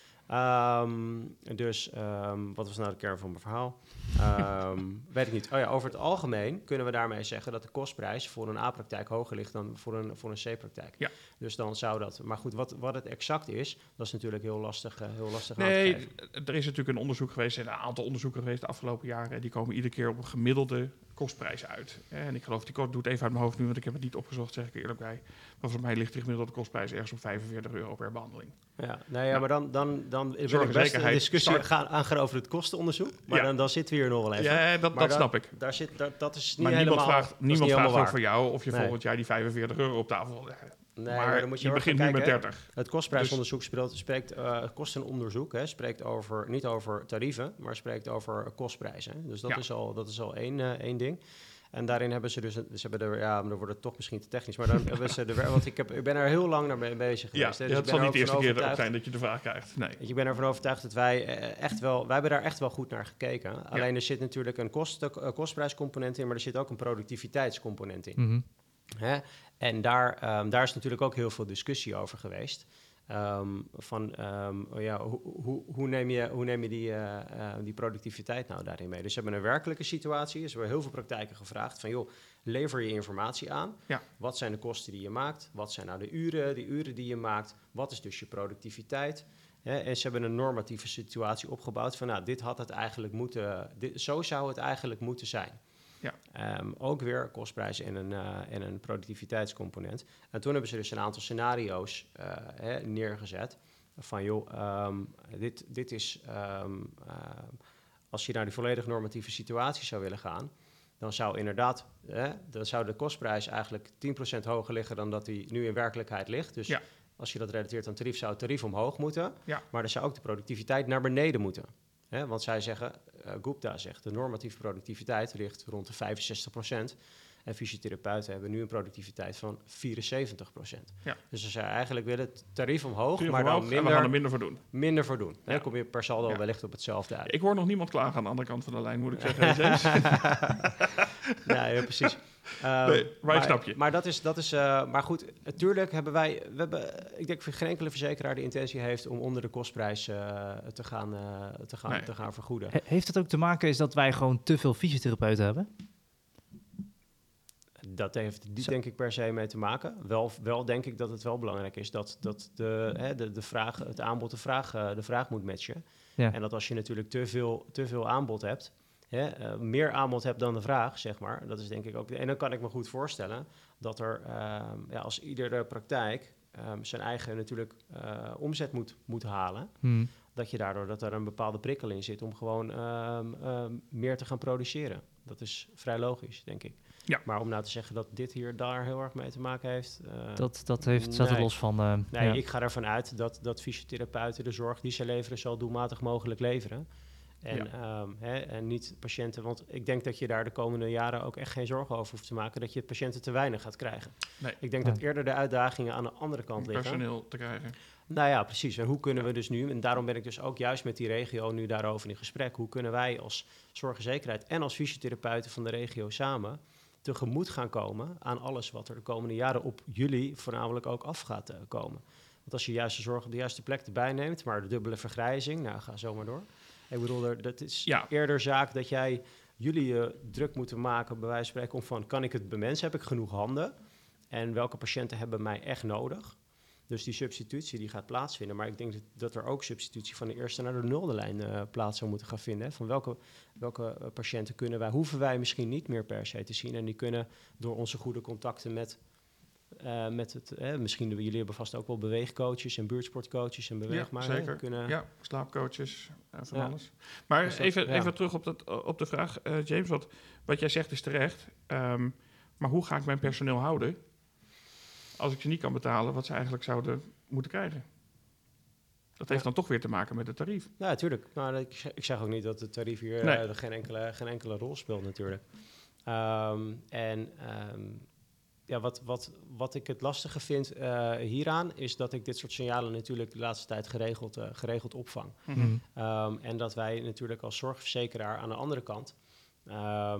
Um, dus, um, wat was nou de kern van mijn verhaal? Um, weet ik niet. Oh ja, over het algemeen kunnen we daarmee zeggen dat de kostprijs voor een A-praktijk hoger ligt dan voor een, voor een C-praktijk. Ja. Dus dan zou dat... Maar goed, wat, wat het exact is, dat is natuurlijk heel lastig, uh, heel lastig nee, aan te geven. Er is natuurlijk een onderzoek geweest, en een aantal onderzoeken geweest de afgelopen jaren. Die komen iedere keer op een gemiddelde kostprijs uit. En ik geloof, die doe het even uit mijn hoofd nu, want ik heb het niet opgezocht, zeg ik eerlijk bij. Maar voor mij ligt de gemiddelde kostprijs ergens op vijfenveertig euro per behandeling. Ja, nou ja, ja. maar dan, dan, dan wil ik best een discussie gaan aangaan over het kostenonderzoek. Maar ja. dan, dan zitten we hier nog wel even. Ja, dat, dat dan, snap ik. Daar zit, daar, dat is niet maar helemaal... niemand vraagt, niemand niet vraagt ook voor jou of je nee. volgend jaar die vijfenveertig euro op tafel legt. Nee, maar, maar dan moet je, je begint kijken, nu met dertig. Het kostprijsonderzoek spreekt, spreekt uh, kostenonderzoek hè, spreekt over, niet over tarieven, maar spreekt over kostprijzen. Dus dat ja. is al, dat is al één, uh, één ding. En daarin hebben ze dus, ze hebben er, ja, dan wordt het toch misschien te technisch, maar dan hebben ze de, want ik, heb, ik ben er heel lang naar mee bezig geweest. Ja, hè, dus het zal niet de eerste keer ook zijn dat je de vraag krijgt. Nee. Ik ben ervan overtuigd dat wij echt wel, wij hebben daar echt wel goed naar gekeken. Alleen ja. er zit natuurlijk een kost, uh, kostprijscomponent in, maar er zit ook een productiviteitscomponent in. Mm-hmm. Hè? En daar, um, daar is natuurlijk ook heel veel discussie over geweest. Um, van um, oh ja, ho, ho, hoe neem je, hoe neem je die, uh, uh, die productiviteit nou daarin mee? Dus ze hebben een werkelijke situatie. Dus we hebben heel veel praktijken gevraagd van, joh, lever je informatie aan. Ja. Wat zijn de kosten die je maakt? Wat zijn nou de uren, de uren die je maakt? Wat is dus je productiviteit? Hè? En ze hebben een normatieve situatie opgebouwd van, nou, dit had het eigenlijk moeten, dit, zo zou het eigenlijk moeten zijn. Ja. Um, ook weer kostprijs en een, uh, en een productiviteitscomponent. En toen hebben ze dus een aantal scenario's uh, hè, neergezet. Van joh, um, dit, dit is... Um, uh, als je naar die volledig normatieve situatie zou willen gaan, dan zou inderdaad... Hè, dan zou de kostprijs eigenlijk tien procent hoger liggen dan dat die nu in werkelijkheid ligt. Dus ja. als je dat relateert aan tarief, zou het tarief omhoog moeten. Ja. Maar dan zou ook de productiviteit naar beneden moeten. He, want zij zeggen, uh, Gupta zegt, de normatieve productiviteit ligt rond de vijfenzestig procent. En fysiotherapeuten hebben nu een productiviteit van vierenzeventig procent. Ja. Dus ze zijn eigenlijk willen het tarief omhoog, Tarief maar omhoog, dan en we minder, gaan er minder voor doen. minder voor doen. Ja. Dan kom je per saldo Ja. wellicht op hetzelfde uit. Ik hoor nog niemand klagen aan de andere kant van de lijn, moet ik zeggen. James. Ja, ja, precies. Um, Nee, maar ik snap je. Maar dat is, dat is, uh, maar goed, natuurlijk hebben wij, we hebben, ik denk dat geen enkele verzekeraar de intentie heeft om onder de kostprijs uh, te gaan, uh, te gaan, Nee. te gaan vergoeden. He- heeft het ook te maken is dat wij gewoon te veel fysiotherapeuten hebben? Dat heeft niet Zo. denk ik per se mee te maken. Wel, wel denk ik dat het wel belangrijk is dat, dat de, hè, de, de vraag, het aanbod de vraag, uh, de vraag moet matchen. Ja. En dat als je natuurlijk te veel, te veel aanbod hebt, hè, uh, meer aanbod hebt dan de vraag, zeg maar. Dat is denk ik ook. En dan kan ik me goed voorstellen dat er, uh, ja, als iedere praktijk um, zijn eigen natuurlijk uh, omzet moet, moet halen, Hmm. dat je daardoor dat er een bepaalde prikkel in zit om gewoon um, um, meer te gaan produceren. Dat is vrij logisch, denk ik. Ja. Maar om nou te zeggen dat dit hier daar heel erg mee te maken heeft... Uh, Dat, dat heeft, staat er nee. los van. Uh, nee, ja. ik ga ervan uit dat, dat fysiotherapeuten de zorg die ze leveren zo doelmatig mogelijk leveren. En, Ja. um, hè, en niet patiënten, want ik denk dat je daar de komende jaren ook echt geen zorgen over hoeft te maken, dat je patiënten te weinig gaat krijgen. Nee. Ik denk Ja. dat eerder de uitdagingen aan de andere kant Om liggen. personeel te krijgen. Nou ja, precies. En hoe kunnen we dus nu, en daarom ben ik dus ook juist met die regio nu daarover in gesprek, hoe kunnen wij als zorgverzekeraars en als fysiotherapeuten van de regio samen tegemoet gaan komen aan alles wat er de komende jaren op jullie voornamelijk ook af gaat uh, komen. Want als je juist de zorg op de juiste plek erbij neemt, maar de dubbele vergrijzing, nou ga zo maar door. Ik bedoel, er, dat is Ja. eerder zaak dat jij jullie uh, druk moeten maken, bij wijze van spreken, om van, kan ik het bemensen? Heb ik genoeg handen? En welke patiënten hebben mij echt nodig? Dus die substitutie die gaat plaatsvinden. Maar ik denk dat, dat er ook substitutie van de eerste naar de nulde lijn uh, plaats zou moeten gaan vinden. Hè. Van welke, welke uh, patiënten kunnen wij, hoeven wij misschien niet meer per se te zien. En die kunnen door onze goede contacten met, uh, met het, eh, misschien jullie hebben vast ook wel beweegcoaches en buurtsportcoaches en beweeg Ja, maar zeker. hè, kunnen. Ja, slaapcoaches, uh, van Ja. alles. Maar Dus dat- even, ja. even terug op, dat, op de vraag, uh, James. Wat, wat jij zegt is terecht. Um, maar hoe ga ik mijn personeel houden als ik ze niet kan betalen wat ze eigenlijk zouden moeten krijgen? Dat heeft Ja. dan toch weer te maken met het tarief. Ja, natuurlijk. Maar ik, zeg- ik zeg ook niet dat het tarief hier Nee. uh, geen, enkele, geen enkele rol speelt natuurlijk. Um, en um, ja, wat, wat, wat ik het lastige vind uh, hieraan is dat ik dit soort signalen natuurlijk de laatste tijd geregeld, uh, geregeld opvang. Hmm. Um, en dat wij natuurlijk als zorgverzekeraar aan de andere kant... Um,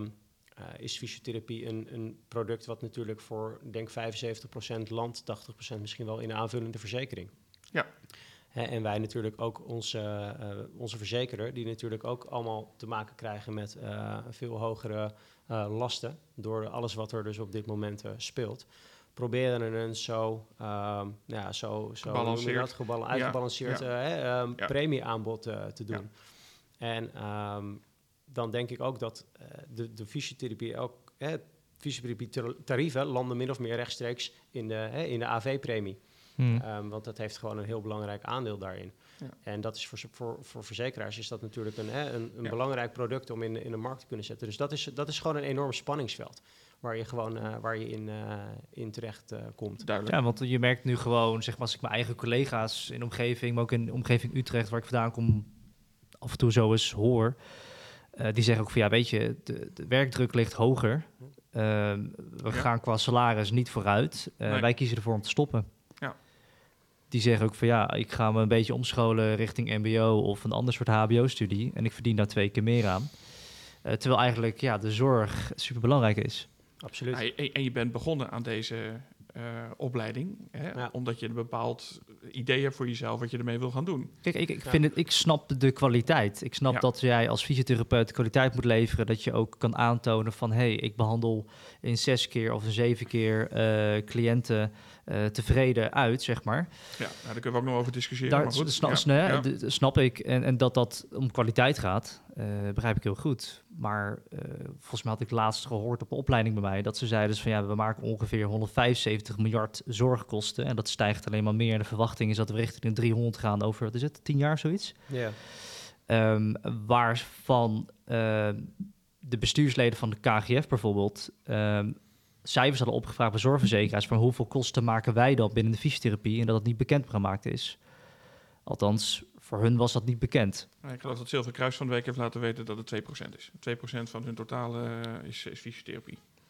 uh, is fysiotherapie een, een product wat natuurlijk voor, denk vijfenzeventig procent land, tachtig procent misschien wel in een aanvullende verzekering. Ja. Hè, en wij natuurlijk ook onze, uh, onze verzekerder, die natuurlijk ook allemaal te maken krijgen met uh, veel hogere uh, lasten door alles wat er dus op dit moment uh, speelt. Proberen een zo, um, ja, zo, zo Gebalanceerd. dat, gebal- uitgebalanceerd Ja. Uh, hè, um, Ja. premieaanbod uh, te doen. Ja. En um, dan denk ik ook dat uh, de, de fysiotherapie ook, hè, fysiotherapie-tarieven landen min of meer rechtstreeks in de, hè, in de A V-premie. Hmm. Um, want dat heeft gewoon een heel belangrijk aandeel daarin. Ja. En dat is voor, voor, voor verzekeraars is dat natuurlijk een, hè, een, een Ja. belangrijk product om in, in de markt te kunnen zetten. Dus dat is, dat is gewoon een enorm spanningsveld waar je gewoon uh, waar je in, uh, in terecht uh, komt. Duidelijk. Ja, want je merkt nu gewoon, zeg maar, als ik mijn eigen collega's in de omgeving, maar ook in de omgeving Utrecht, waar ik vandaan kom, af en toe zo eens hoor, uh, die zeggen ook van, ja, weet je, de, de werkdruk ligt hoger. Uh, we Ja. gaan qua salaris niet vooruit. Uh, Nee. Wij kiezen ervoor om te stoppen. Ja. Die zeggen ook van, ja, ik ga me een beetje omscholen richting M B O of een ander soort H B O-studie en ik verdien daar twee keer meer aan. Uh, terwijl eigenlijk, ja, de zorg superbelangrijk is. Absoluut. Ja, en, en je bent begonnen aan deze uh, opleiding, hè, Ja. omdat je een bepaald idee hebt voor jezelf wat je ermee wil gaan doen. Kijk, ik, ik, Ja. vind het, ik snap de kwaliteit. Ik snap Ja. dat jij als fysiotherapeut kwaliteit moet leveren. Dat je ook kan aantonen van, hé, hey, ik behandel in zes keer of in zeven keer uh, cliënten uh, tevreden uit, zeg maar. Ja, nou, daar kunnen we ook nog over discussiëren. Daar maar goed, sna- ja, sna- ja. d- d- snap ik. En, en dat dat om kwaliteit gaat, uh, begrijp ik heel goed. Maar uh, volgens mij had ik laatst gehoord op een opleiding bij mij dat ze zeiden dus van, ja, we maken ongeveer honderdvijfenzeventig miljard zorgkosten. En dat stijgt alleen maar meer. En de verwachting is dat we richting de driehonderd gaan over, wat is het, tien jaar zoiets? Ja. Um, waarvan uh, de bestuursleden van de K G F bijvoorbeeld um, cijfers hadden opgevraagd bij zorgverzekeraars van hoeveel kosten maken wij dan binnen de fysiotherapie en dat het niet bekend gemaakt is. Althans, voor hun was dat niet bekend. Nou, ik geloof dat Zilveren Kruis van de week heeft laten weten dat het twee procent is. twee procent van hun totale uh, is, is fysiotherapie.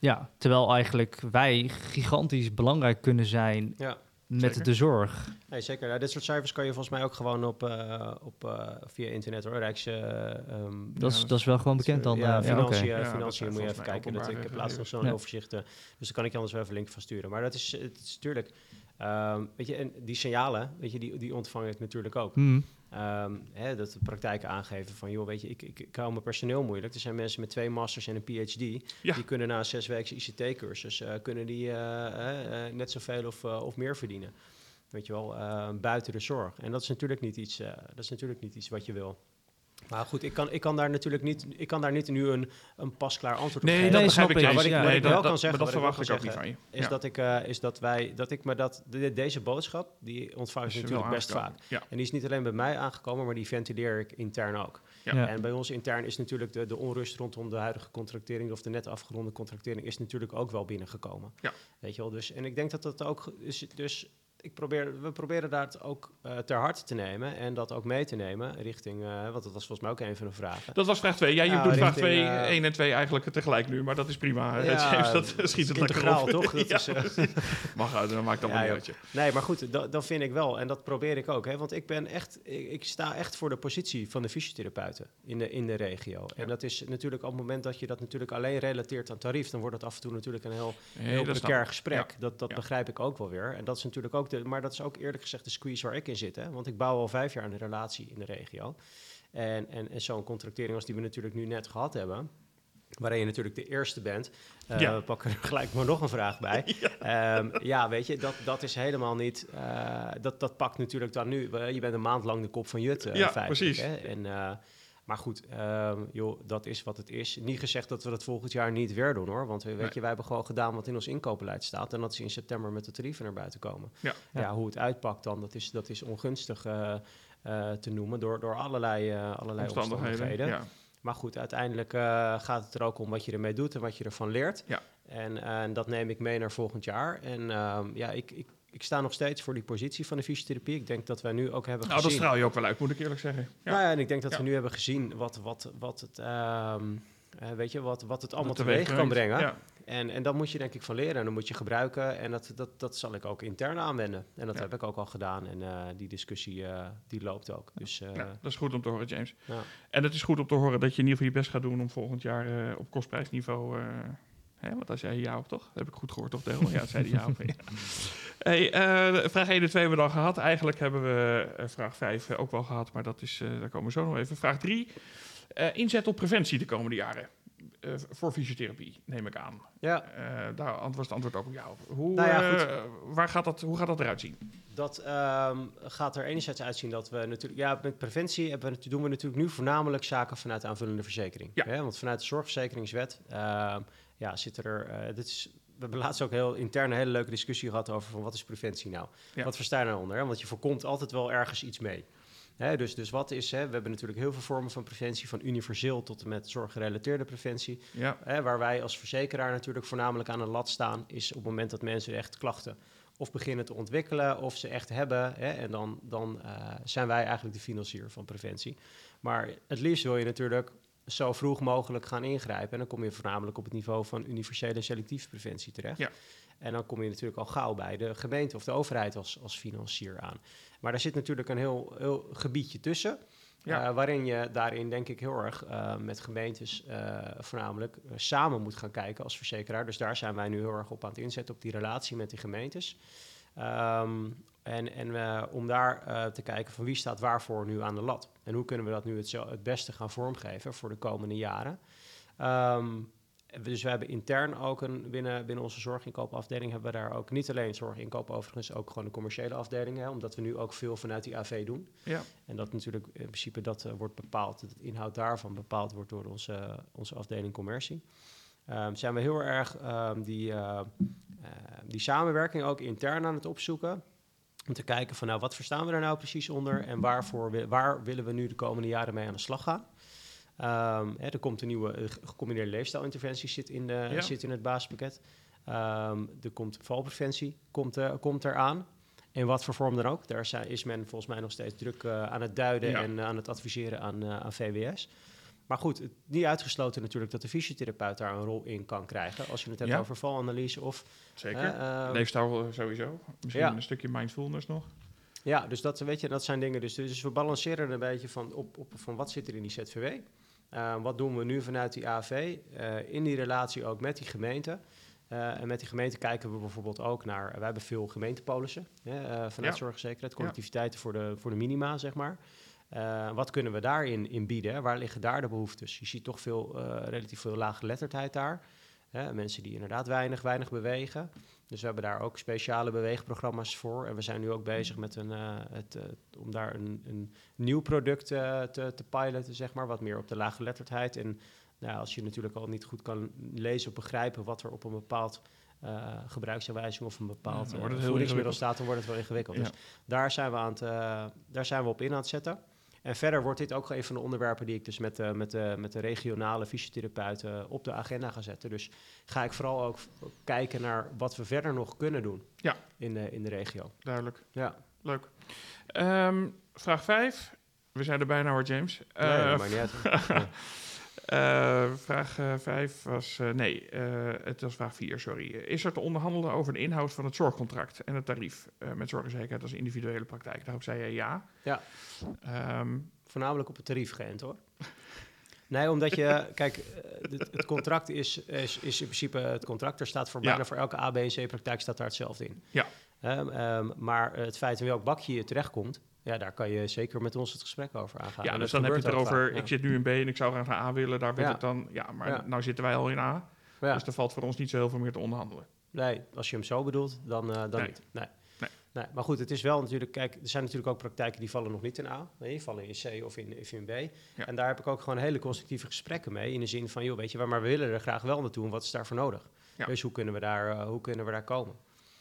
Ja, terwijl eigenlijk wij gigantisch belangrijk kunnen zijn Ja. met Zeker. de zorg. Nee, zeker. Nou, dit soort cijfers kan je volgens mij ook gewoon op, uh, op uh, via internet hoor. Rijks. Uh, um, Dat is, Ja, dat is wel gewoon bekend dan. Ja, uh, financiën, ja, Ja, financiën dat zijn moet je even volgens mij kijken. Dat, ik heb openbare laatst nog zo'n Ja. overzicht. Uh, dus dan kan ik je anders wel even een link van sturen. Maar dat is, het is natuurlijk... Um, weet je, en die signalen, weet je, die, die ontvang ik natuurlijk ook. Hmm. Um, hè, dat de praktijken aangeven van, joh, weet je, ik, ik, ik hou mijn personeel moeilijk. Er zijn mensen met twee masters en een P H D. Ja. Die kunnen na een zesweekse I C T-cursus, uh, kunnen die uh, uh, uh, net zoveel of, uh, of meer verdienen. Weet je wel, uh, buiten de zorg. En dat is natuurlijk niet iets, uh, dat is natuurlijk niet iets wat je wil. Maar goed, ik kan, ik kan daar natuurlijk niet, ik kan daar niet nu een, een pasklaar antwoord op Nee, geven. dat Nee, begrijp snap ik. ik. James. Wat ik- Ja, wat Nee, ik dat- wel dat- kan zeggen, maar dat wat ik verwacht wel ik ook kan niet van je. Is Ja. dat ik, uh, is dat wij, dat ik me dat, de- deze boodschap, die ontvang ik Is er natuurlijk wel best vaak. aangekomen. Ja. En die is niet alleen bij mij aangekomen, maar die ventileer ik intern ook. Ja. Ja. En bij ons intern is natuurlijk de, de onrust rondom de huidige contractering of de net afgeronde contractering is natuurlijk ook wel binnengekomen. Ja. Weet je wel, dus en ik denk dat dat ook is. Dus ik probeer, we proberen daar het ook uh, ter harte te nemen en dat ook mee te nemen richting, uh, want dat was volgens mij ook een van de vragen. Dat was vraag twee. Ja, je Ja, doet vraag richting, twee, uh, één en twee eigenlijk tegelijk nu, maar dat is prima. Ja, James, dat schiet het lekker integraal, op. toch? Dat Ja, is, uh, precies. Mag uit, dat maakt allemaal Ja, niet joh. uit. Nee, maar goed, dat, dat vind ik wel. En dat probeer ik ook. Hè? Want ik ben echt, ik, ik sta echt voor de positie van de fysiotherapeuten in de, in de regio. Ja. En dat is natuurlijk op het moment dat je dat natuurlijk alleen relateert aan tarief, dan wordt het af en toe natuurlijk een heel, Nee, heel dat snap precair ik. gesprek. Ja. Dat, dat Ja. begrijp ik ook wel weer. En dat is natuurlijk ook de, maar dat is ook eerlijk gezegd de squeeze waar ik in zit. Hè? Want ik bouw al vijf jaar een relatie in de regio. En, en, en zo'n contractering als die we natuurlijk nu net gehad hebben, waarin je natuurlijk de eerste bent. Uh, Ja. We pakken er gelijk maar nog een vraag bij. Ja, um, ja weet je, dat, dat is helemaal niet... Uh, dat, dat pakt natuurlijk dan nu... Uh, je bent een maand lang de kop van Jut, uh, Ja, feitelijk, precies. Hè? En, uh, maar goed, um, joh, dat is wat het is. Niet gezegd dat we dat volgend jaar niet weer doen, hoor. Want weet Nee. je, wij hebben gewoon gedaan wat in ons inkoopbeleid staat. En dat is in september met de tarieven naar buiten komen. Ja. Ja, ja hoe het uitpakt dan, dat is, dat is ongunstig uh, uh, te noemen... door, door allerlei, uh, allerlei omstandigheden. Omstandigheden. Ja. Maar goed, uiteindelijk uh, gaat het er ook om wat je ermee doet en wat je ervan leert. Ja. En, uh, en dat neem ik mee naar volgend jaar. En uh, ja, ik, ik, ik sta nog steeds voor die positie van de fysiotherapie. Ik denk dat wij nu ook hebben Nou, dat gezien... straal je ook wel uit, moet ik eerlijk zeggen. Ja. Nou ja, en ik denk dat Ja. we nu hebben gezien wat, wat, wat het... Um, uh, weet je, wat, wat het allemaal Dat teweeg kan brengt. brengen. Ja. En, en dat moet je denk ik van leren en dat moet je gebruiken. En dat, dat, dat zal ik ook intern aanwenden. En dat Ja. heb ik ook al gedaan. En uh, die discussie uh, die loopt ook. Dus, uh, Ja, dat is goed om te horen, James. ja. En het is goed om te horen dat je in ieder geval je best gaat doen om volgend jaar uh, op kostprijsniveau... Uh, hè, want daar zei je ja op, toch? Dat heb ik goed gehoord, toch, Deel? Ja, dat zei hij ja op. Ja. Hey, uh, vraag één en twee hebben we dan gehad. Eigenlijk hebben we uh, vraag vijf uh, ook wel gehad, maar dat is, uh, daar komen we zo nog even. Vraag drie. Uh, inzet op preventie de komende jaren. Uh, voor fysiotherapie, neem ik aan. Ja. Uh, daar was het antwoord ook op jou. Hoe, Nou ja, goed. uh, waar gaat dat, hoe gaat dat eruit zien? Dat um, gaat er enerzijds uitzien dat we natuurlijk... Ja, met preventie hebben we, doen we natuurlijk nu voornamelijk zaken vanuit de aanvullende verzekering. Ja. Hè? Want vanuit de zorgverzekeringswet uh, ja, zit er... Uh, dit is, we hebben laatst ook heel intern een hele leuke discussie gehad over van wat is preventie nou? Ja. Wat versta je nou onder? Hè? Want je voorkomt altijd wel ergens iets mee. Hè, dus, dus wat is, hè, we hebben natuurlijk heel veel vormen van preventie, van universeel tot en met zorggerelateerde preventie. Ja. Hè, waar wij als verzekeraar natuurlijk voornamelijk aan de lat staan, is op het moment dat mensen echt klachten of beginnen te ontwikkelen of ze echt hebben. Hè, en dan, dan uh, zijn wij eigenlijk de financier van preventie. Maar het liefst wil je natuurlijk zo vroeg mogelijk gaan ingrijpen. En dan kom je voornamelijk op het niveau van universele selectieve preventie terecht. Ja. En dan kom je natuurlijk al gauw bij de gemeente of de overheid als, als financier aan. Maar daar zit natuurlijk een heel, heel gebiedje tussen. Ja. Uh, waarin je daarin denk ik heel erg uh, met gemeentes uh, voornamelijk uh, samen moet gaan kijken als verzekeraar. Dus daar zijn wij nu heel erg op aan het inzetten, op die relatie met die gemeentes. Um, en en uh, om daar uh, te kijken van wie staat waarvoor nu aan de lat. En hoe kunnen we dat nu het, zo, het beste gaan vormgeven voor de komende jaren. Um, Dus we hebben intern ook een, binnen, binnen onze zorginkoopafdeling hebben we daar ook niet alleen zorginkoop overigens, ook gewoon de commerciële afdeling, hè, omdat we nu ook veel vanuit die A V doen. Ja. En dat natuurlijk in principe dat uh, wordt bepaald, de inhoud daarvan bepaald wordt door onze, uh, onze afdeling commercie. Um, zijn we heel erg um, die, uh, uh, die samenwerking ook intern aan het opzoeken. Om te kijken van nou, wat verstaan we daar nou precies onder en waarvoor we, waar willen we nu de komende jaren mee aan de slag gaan. Um, hè, er komt een nieuwe uh, gecombineerde leefstijlinterventie zit in, de, Ja. zit in het basispakket. Um, er komt valpreventie, komt, uh, komt eraan. In wat voor vorm dan ook. Daar zijn, is men volgens mij nog steeds druk uh, aan het duiden Ja. en uh, aan het adviseren aan, uh, aan V W S. maar goed, het, niet uitgesloten natuurlijk dat de fysiotherapeut daar een rol in kan krijgen. Als je het hebt Ja. over valanalyse of... Zeker. Uh, uh, Leefstijl sowieso. Misschien ja. een stukje mindfulness nog. Ja, dus dat, weet je, dat zijn dingen. Dus, dus we balanceren een beetje van, op, op, van wat zit er in die Z V W. Uh, wat doen we nu vanuit die A V? Uh, in die relatie ook met die gemeente. Uh, en met die gemeente kijken we bijvoorbeeld ook naar... Wij hebben veel gemeentepolissen hè, uh, vanuit ja. zorgverzekering. Collectiviteiten ja. voor, de, voor de minima, zeg maar. Uh, wat kunnen we daarin in bieden? Hè? Waar liggen daar de behoeftes? Je ziet toch veel, uh, relatief veel laaggeletterdheid daar. Hè? Mensen die inderdaad weinig, weinig bewegen. Dus we hebben daar ook speciale beweegprogramma's voor. En we zijn nu ook bezig met een, uh, het, uh, om daar een, een nieuw product uh, te, te piloten, zeg maar. Wat meer op de laaggeletterdheid. En nou, als je natuurlijk al niet goed kan lezen of begrijpen wat er op een bepaald uh, gebruiksaanwijzing of een bepaald ja, uh, voedingsmiddel staat, dan wordt het wel ingewikkeld. Ja. Dus daar zijn, we aan het, uh, daar zijn we op in aan het zetten. En verder wordt dit ook een van de onderwerpen die ik dus met, uh, met, de, met de regionale fysiotherapeuten op de agenda ga zetten. Dus ga ik vooral ook f- kijken naar wat we verder nog kunnen doen ja. in, de, in de regio. Duidelijk. Ja. Leuk. Um, vraag vijf. We zijn er bijna hoor, James. Nee, uh, dat maakt niet uit. Ja. Uh, vraag uh, vijf was... Uh, nee, uh, het was vraag vier, sorry. Is er te onderhandelen over de inhoud van het zorgcontract en het tarief uh, met zorgverzekerd als individuele praktijk? Daarop zei je ja. Ja. Um, Voornamelijk op het tarief geënt, hoor. Nee, omdat je... Kijk, het, het contract is, is, is in principe het contract. Er staat voor bijna ja. voor elke A, B en C-praktijk staat daar hetzelfde in. Ja. Um, um, maar het feit in welk bakje je terechtkomt... Ja, daar kan je zeker met ons het gesprek over aangaan. Ja, en dus dan heb je het erover, ja. ik zit nu in B en ik zou graag naar A willen, daar wil ja. ik dan... Ja, maar ja. nou zitten wij al in A, ja. dus er valt voor ons niet zo heel veel meer te onderhandelen. Nee, als je hem zo bedoelt, dan, uh, dan nee. niet. Nee. Nee. Nee. Maar goed, het is wel natuurlijk... Kijk, er zijn natuurlijk ook praktijken die vallen nog niet in A. Nee, die vallen in C of in, of in B. Ja. En daar heb ik ook gewoon hele constructieve gesprekken mee. In de zin van, joh, weet je, maar we willen er graag wel naartoe. En wat is daarvoor nodig? Ja. Dus hoe kunnen we daar, uh, hoe kunnen we daar komen?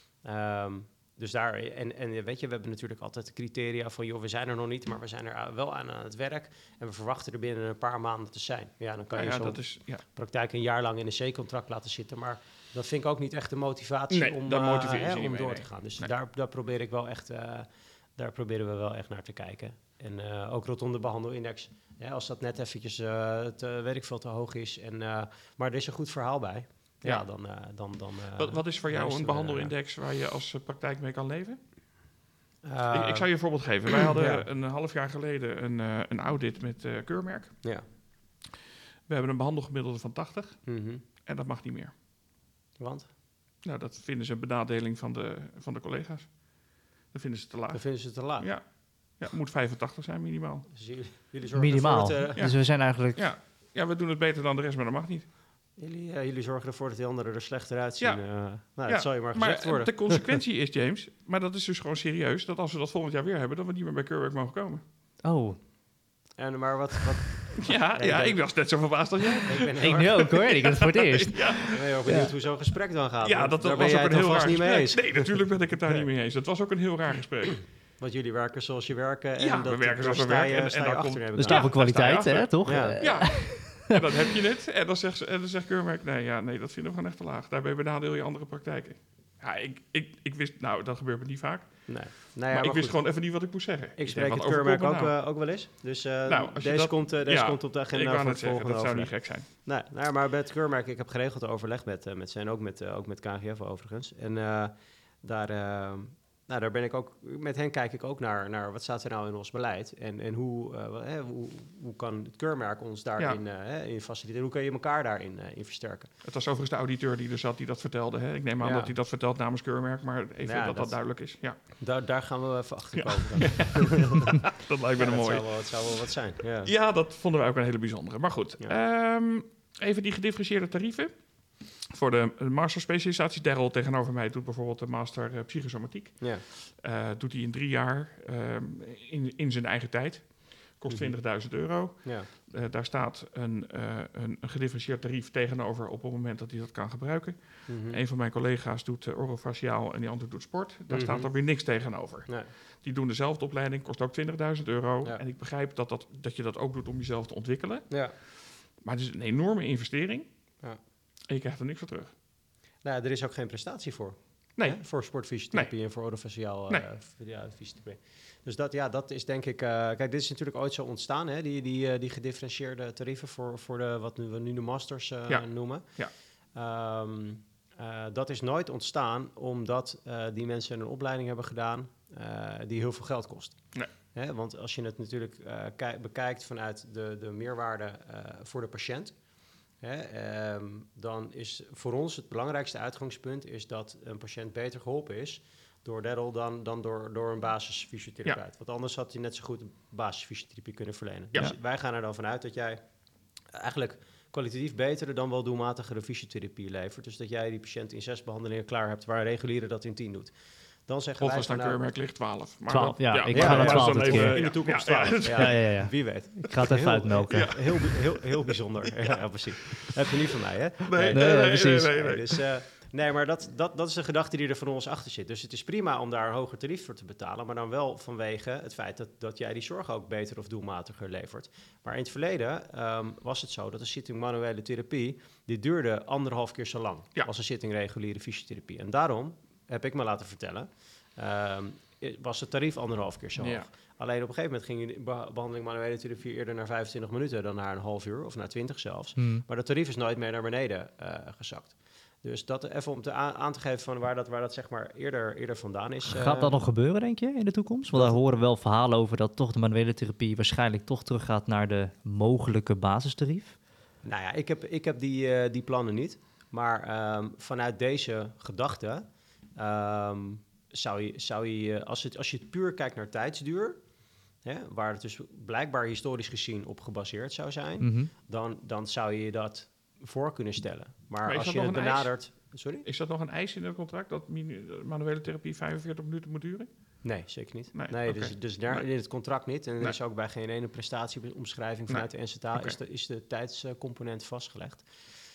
Um, Dus daar, en, en weet je, we hebben natuurlijk altijd de criteria van, joh, we zijn er nog niet, maar we zijn er wel aan aan het werk. En we verwachten er binnen een paar maanden te zijn. Ja, dan kan je ja, ja, zo'n is, ja. praktijk een jaar lang in een C-contract laten zitten. Maar dat vind ik ook niet echt de motivatie nee, om, uh, hè, om mee, door nee. te gaan. Dus nee. daar, daar probeer ik wel echt, uh, daar proberen we wel echt naar te kijken. En uh, ook rondom de behandelindex. Ja, als dat net eventjes, uh, te, weet ik veel, te hoog is. En, uh, maar er is een goed verhaal bij. Ja, ja dan... Uh, dan, dan uh, wat, wat is voor jou een behandelindex waar je als uh, praktijk mee kan leven? Uh, ik, ik zou je een voorbeeld geven. Wij hadden ja. een half jaar geleden een, uh, een audit met uh, keurmerk. Ja. We hebben een behandelgemiddelde van tachtig. Mm-hmm. En dat mag niet meer. Want? Nou, dat vinden ze een benadeling van de, van de collega's. Dat vinden ze te laag. Dat vinden ze te laag? Ja. Ja, het moet vijfentachtig zijn minimaal. Dus jullie, jullie zorgen minimaal. ervoor dat, uh, dus we zijn eigenlijk... Ja. ja, we doen het beter dan de rest, maar dat mag niet. Jullie, uh, jullie zorgen ervoor dat die anderen er slechter uitzien. Ja. Uh, nou, ja, dat zal je maar gezegd maar worden. De consequentie is, James, maar dat is dus gewoon serieus, dat als we dat volgend jaar weer hebben, dat we niet meer bij Keurwerk mogen komen. Oh. En maar wat... wat ja, ja, ja ben, ik was net zo verbaasd als jij. Ik, ben ik nu ook hoor, ik heb het voor het eerst. ja. Ik ben heel benieuwd ja. hoe zo'n gesprek dan gaat. Ja, dat, dat was ook een heel raar niet mee eens. Nee, natuurlijk ben ik het daar nee. niet mee eens. Dat was ook een heel raar gesprek. Want jullie werken zoals je werken. En ja, dat we werken zoals we werken. En, en daar komt... Er staat voor kwaliteit, hè, toch? Ja. ja. En dan heb je het. En dan zegt, en dan zegt Keurmerk, nee, ja, nee, dat vinden we gewoon echt te laag. Daarbij benadeel je andere praktijken. Ja, ik, ik, ik wist, nou, dat gebeurt me niet vaak. Nee. Nou ja, maar, maar ik wist goed. gewoon even niet wat ik moest zeggen. Ik spreek ik het Keurmerk ook, nou. uh, ook wel eens. Dus uh, nou, deze, dat, komt, uh, deze ja, komt op de agenda voor het volgende dat zou overleg. niet gek zijn. Nee, nou, maar bij het Keurmerk, ik heb geregeld overleg met, uh, met ze en ook met, uh, ook met K N G F overigens. En uh, daar... Uh, Nou, daar ben ik ook, met hen kijk ik ook naar, naar wat staat er nou in ons beleid en, en hoe, uh, hè, hoe, hoe kan het keurmerk ons daarin ja. uh, in faciliteren, hoe kan je elkaar daarin uh, in versterken. Het was overigens de auditeur die er zat die dat vertelde. Hè? Ik neem aan ja. dat hij dat vertelt namens keurmerk, maar even ja, dat, dat dat duidelijk is. Ja. Daar, daar gaan we even achter komen. Ja. Dat lijkt me ja, mooi. Zou wel, het zou wel wat zijn. Ja. ja, dat vonden wij ook een hele bijzondere. Maar goed, ja. um, even die gedifferentieerde tarieven. Voor de masterspecialisaties, Daryl tegenover mij doet bijvoorbeeld de master uh, psychosomatiek. Ja. Uh, doet hij in drie jaar uh, in, in zijn eigen tijd. Kost twintigduizend euro. Ja. Uh, daar staat een, uh, een, een gedifferentieerd tarief tegenover op het moment dat hij dat kan gebruiken. Mm-hmm. Een van mijn collega's doet uh, orofaciaal en die andere doet sport. Daar mm-hmm. staat er weer niks tegenover. Nee. Die doen dezelfde opleiding, kost ook twintigduizend euro. Ja. En ik begrijp dat, dat, dat je dat ook doet om jezelf te ontwikkelen. Ja. Maar het is een enorme investering. Ja. En je krijgt er niks voor terug. Nou, er is ook geen prestatie voor. Nee. Hè? Voor sportfysiotherapie en voor orofaciaal Nee. uh, ja, fysiotherapie. Dus dat, ja, dat is denk ik... Uh, kijk, dit is natuurlijk ooit zo ontstaan, hè? Die, die, uh, die gedifferentieerde tarieven voor, voor de, wat nu, we nu de masters uh, ja. noemen. Ja. Um, uh, dat is nooit ontstaan omdat uh, die mensen een opleiding hebben gedaan uh, die heel veel geld kost. Nee. Hè? Want als je het natuurlijk uh, kijk, bekijkt vanuit de, de meerwaarde uh, voor de patiënt... Hè, um, dan is voor ons het belangrijkste uitgangspunt... is dat een patiënt beter geholpen is door Daryl dan, dan door, door een basisfysiotherapeut. Ja. Want anders had je net zo goed een basisfysiotherapie kunnen verlenen. Ja. Dus wij gaan er dan vanuit dat jij eigenlijk kwalitatief betere dan wel doelmatigere fysiotherapie levert. Dus dat jij die patiënt in zes behandelingen klaar hebt... waar een reguliere dat in tien doet. Dan zeggen of wij als het nou, keurmerk ligt twaalf. Maar twaalf, ja, ja, ik ja, ga naar ja, twaalf ja, keer. In de toekomst ja, twaalf. Ja, ja, ja, ja. Wie weet. Ik ga het even heel, uitmelken. Ja, heel, heel, heel bijzonder. Ja, ja, precies. Dat heb je niet van mij, hè? Nee, nee, nee, nee, precies. Nee, nee, nee. Dus, uh, nee, maar dat, dat, dat is de gedachte die er van ons achter zit. Dus het is prima om daar een hoger tarief voor te betalen... maar dan wel vanwege het feit dat, dat jij die zorg ook beter of doelmatiger levert. Maar in het verleden um, was het zo dat een zitting manuele therapie... die duurde anderhalf keer zo lang ja. als een zitting reguliere fysiotherapie. En daarom heb ik me laten vertellen... Um, was het tarief anderhalf keer zo hoog. Ja. Alleen op een gegeven moment ging de behandeling manuele therapie eerder naar vijfentwintig minuten dan naar een half uur of naar twintig zelfs. Hmm. Maar dat tarief is nooit meer naar beneden uh, gezakt. Dus dat even om te aan, aan te geven van waar dat, waar dat zeg maar eerder, eerder vandaan is. Uh, Gaat dat nog gebeuren, denk je, in de toekomst? Want daar horen wel verhalen over dat toch de manuele therapie waarschijnlijk toch teruggaat naar de mogelijke basistarief. Nou ja, ik heb, ik heb die, uh, die plannen niet. Maar um, vanuit deze gedachte... Um, Zou je, zou je, als, het, als je het puur kijkt naar tijdsduur, hè, waar het dus blijkbaar historisch gezien op gebaseerd zou zijn, mm-hmm. dan, dan zou je dat voor kunnen stellen. Maar, maar als je het benadert... Sorry? Is dat nog een eis in het contract, dat manuele therapie vijfenveertig minuten moet duren? Nee, zeker niet. Nee, nee okay. dus, dus daar nee. in het contract niet. En er nee. is ook bij geen ene prestatieomschrijving vanuit nee. de N Z A okay. is, de, is de tijdscomponent vastgelegd.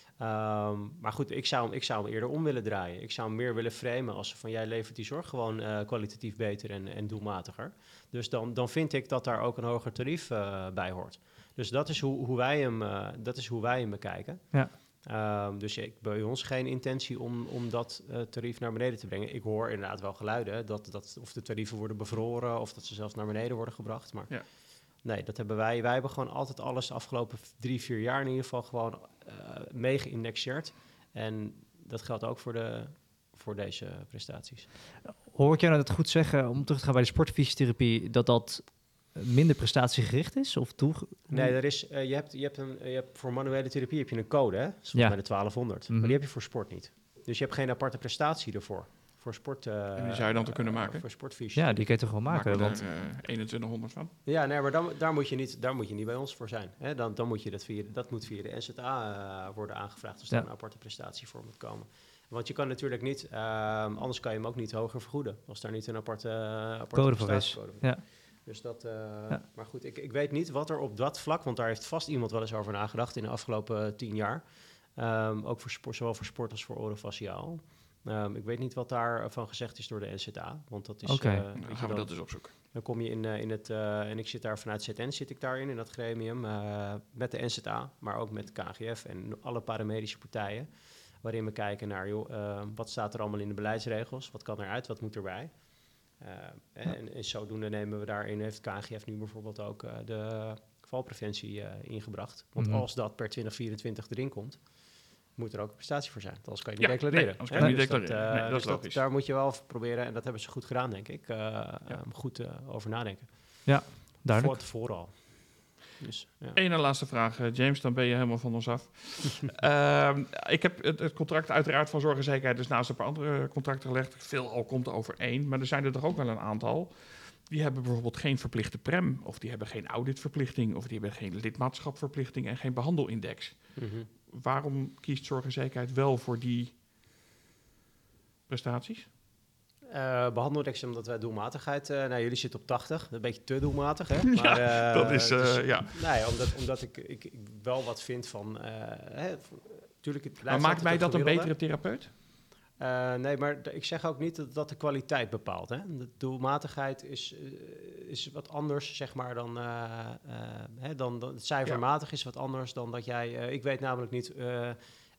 Um, maar goed, ik zou, hem, ik zou hem eerder om willen draaien. Ik zou hem meer willen framen als van jij levert die zorg gewoon uh, kwalitatief beter en, en doelmatiger. Dus dan, dan vind ik dat daar ook een hoger tarief uh, bij hoort. Dus dat is hoe, hoe, wij, hem, uh, dat is hoe wij hem bekijken. Ja. Um, dus ik bij ons geen intentie om, om dat uh, tarief naar beneden te brengen. Ik hoor inderdaad wel geluiden dat, dat of de tarieven worden bevroren of dat ze zelfs naar beneden worden gebracht. Maar ja. nee, dat hebben wij. Wij hebben gewoon altijd alles de afgelopen drie, vier jaar in ieder geval gewoon uh, mee geïndexeerd. En dat geldt ook voor, de, voor deze prestaties. Hoor ik jou nou het goed zeggen, om terug te gaan bij de sportfysiotherapie, dat dat minder prestatiegericht is? Of toe? Nee, er is, uh, je hebt, je hebt een, je hebt voor manuele therapie heb je een code, hè? Zoals ja. bij de twaalfhonderd. Mm-hmm. Maar die heb je voor sport niet. Dus je hebt geen aparte prestatie ervoor. Voor sport. Uh, en die zou je dan te kunnen maken? Uh, voor sportfysiotherapie. Ja, die kun je toch wel maken. Maken want er, uh, eenentwintighonderd van. Ja, nee, maar dan, daar, moet je niet, daar moet je niet bij ons voor zijn. Hè? Dan, dan moet je dat via, dat moet via de N Z A uh, worden aangevraagd als ja. daar een aparte prestatie voor moet komen. Want je kan natuurlijk niet, uh, anders kan je hem ook niet hoger vergoeden. Als daar niet een aparte, uh, aparte code voor is. Ja. Dus dat, uh, ja. Maar goed, ik, ik weet niet wat er op dat vlak, want daar heeft vast iemand wel eens over nagedacht in de afgelopen uh, tien jaar. Um, ook voor sport, zowel voor sport als voor orofaciaal. Um, ik weet niet wat daarvan gezegd is door de N Z A, want dat is... Okay. Uh, dan gaan we dan, dat dus opzoeken. Dan kom je in, uh, in het... Uh, en ik zit daar vanuit Z N zit ik daarin, in dat gremium, uh, met de N Z A, maar ook met K G F en alle paramedische partijen, waarin we kijken naar, joh, uh, wat staat er allemaal in de beleidsregels, wat kan eruit, wat moet erbij. Uh, en, ja. en zodoende nemen we daarin, heeft K G F nu bijvoorbeeld ook uh, de valpreventie uh, ingebracht. Want mm-hmm. als dat per twintig vierentwintig erin komt, moet er ook een prestatie voor zijn. Anders kan je niet ja, declareren. Nee, anders kan je niet dus declareren. Dat, uh, nee, dat dus is dat, daar moet je wel proberen, en dat hebben ze goed gedaan, denk ik, uh, ja. um, goed uh, over nadenken. Ja, duidelijk. Voor, vooral. Dus, ja. Eén laatste vraag, uh, James, dan ben je helemaal van ons af. uh, ik heb het, het contract uiteraard van zorg en zekerheid dus naast een paar andere contracten gelegd. Veel al komt er overeen, maar er zijn er toch ook wel een aantal. Die hebben bijvoorbeeld geen verplichte prem, of die hebben geen auditverplichting, of die hebben geen lidmaatschapverplichting en geen behandelindex. Mm-hmm. Waarom kiest zorg en zekerheid wel voor die prestaties? Uh, behandelindex omdat wij doelmatigheid... Uh, nou, jullie zitten op tachtig, een beetje te doelmatig, hè? Maar, ja, uh, dat is... Uh, dus, ja. Nee, omdat, omdat ik, ik, ik wel wat vind van... Uh, hè, tuurlijk, het maar maakt mij dat een betere therapeut? Uh, nee, maar d- ik zeg ook niet dat dat de kwaliteit bepaalt. Hè? De doelmatigheid is, uh, is wat anders, zeg maar, dan, uh, uh, hè, dan, dan het cijfermatig ja. is wat anders dan dat jij... Uh, ik weet namelijk niet... Uh,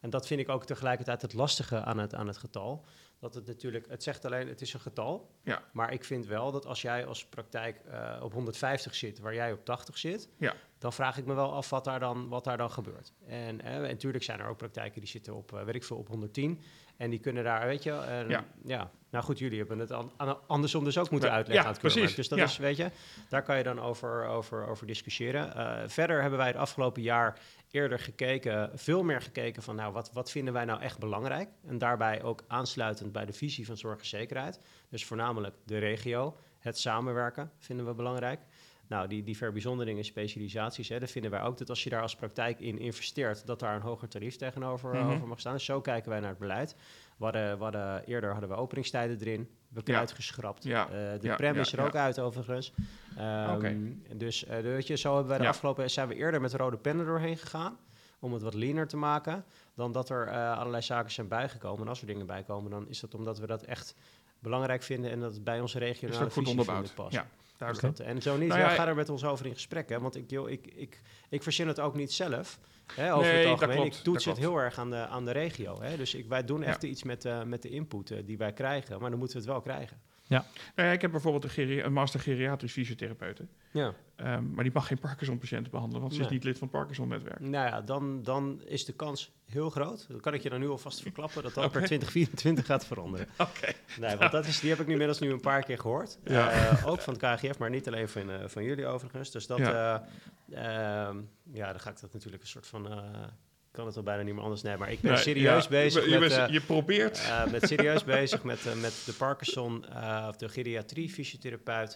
En dat vind ik ook tegelijkertijd het lastige aan het, aan het getal. Dat het natuurlijk, het zegt alleen, het is een getal. Ja. Maar ik vind wel dat als jij als praktijk uh, op honderdvijftig zit, waar jij op tachtig zit, Ja. dan vraag ik me wel af wat daar dan, wat daar dan gebeurt. En, uh, en natuurlijk zijn er ook praktijken die zitten op, uh, weet ik veel, op honderdtien. En die kunnen daar, weet je, uh, Ja. ja. Nou goed, jullie hebben het an, an, andersom dus ook moeten Ja, uitleggen ja, aan het Keurmerk. precies. Dus dat Ja. is, weet je, daar kan je dan over, over, over discussiëren. Uh, verder hebben wij het afgelopen jaar eerder gekeken, veel meer gekeken van, nou, wat, wat vinden wij nou echt belangrijk? En daarbij ook aansluitend bij de visie van zorg en zekerheid. Dus voornamelijk de regio, het samenwerken vinden we belangrijk. Nou, die, die verbijzonderingen, specialisaties, hè, dat vinden wij ook dat als je daar als praktijk in investeert, dat daar een hoger tarief tegenover Mm-hmm. over mag staan. Dus zo kijken wij naar het beleid. We hadden, we hadden, eerder hadden we openingstijden erin, we hebben Ja. uitgeschrapt. Ja. Uh, de Ja, prem ja, is er ja. ook uit overigens. Um, Oké. Dus uh, weet je, zo hebben wij de Ja. afgelopen, zijn we eerder met rode pennen doorheen gegaan, om het wat leaner te maken, dan dat er uh, allerlei zaken zijn bijgekomen. En als er dingen bijkomen, dan is dat omdat we dat echt belangrijk vinden en dat het bij onze Is regionale ook goed visie onderbouwd. vinden past. Ja, Dus duidelijk. dat, en zo niet, Nou ja, ja, ga er met ons over in gesprek. Hè? Want ik, joh, ik, ik, ik verzin het ook niet zelf. Hè, over Nee, het dat algemeen. klopt, Ik toets dat het klopt. heel erg aan de, aan de regio. Hè? Dus ik, wij doen Ja. echt iets met, uh, met de input uh, die wij krijgen. Maar dan moeten we het wel krijgen. Nou ja, ik heb bijvoorbeeld een, geri- een master geriatrisch fysiotherapeute. Ja. Um, maar die mag geen Parkinson-patiënten behandelen, want ze Nee. is niet lid van het Parkinson-netwerk. Nou ja, dan, dan is de kans heel groot. Dan kan ik je dan nu alvast verklappen dat dat Oké. per twintig vierentwintig gaat veranderen. Oké. Nee, want dat is, die heb ik nu inmiddels nu een paar keer gehoord. Ja. Uh, ook van het K G F, maar niet alleen van, uh, van jullie overigens. Dus dat, Ja. uh, uh, ja, dan ga ik dat natuurlijk een soort van... Uh, ik kan het wel bijna niet meer anders. Nee, maar ik ben Nee, serieus ja, bezig je, met... bent- Uh, je probeert. uh, met serieus bezig met, uh, met de Parkinson, uh, of de geriatrie fysiotherapeut.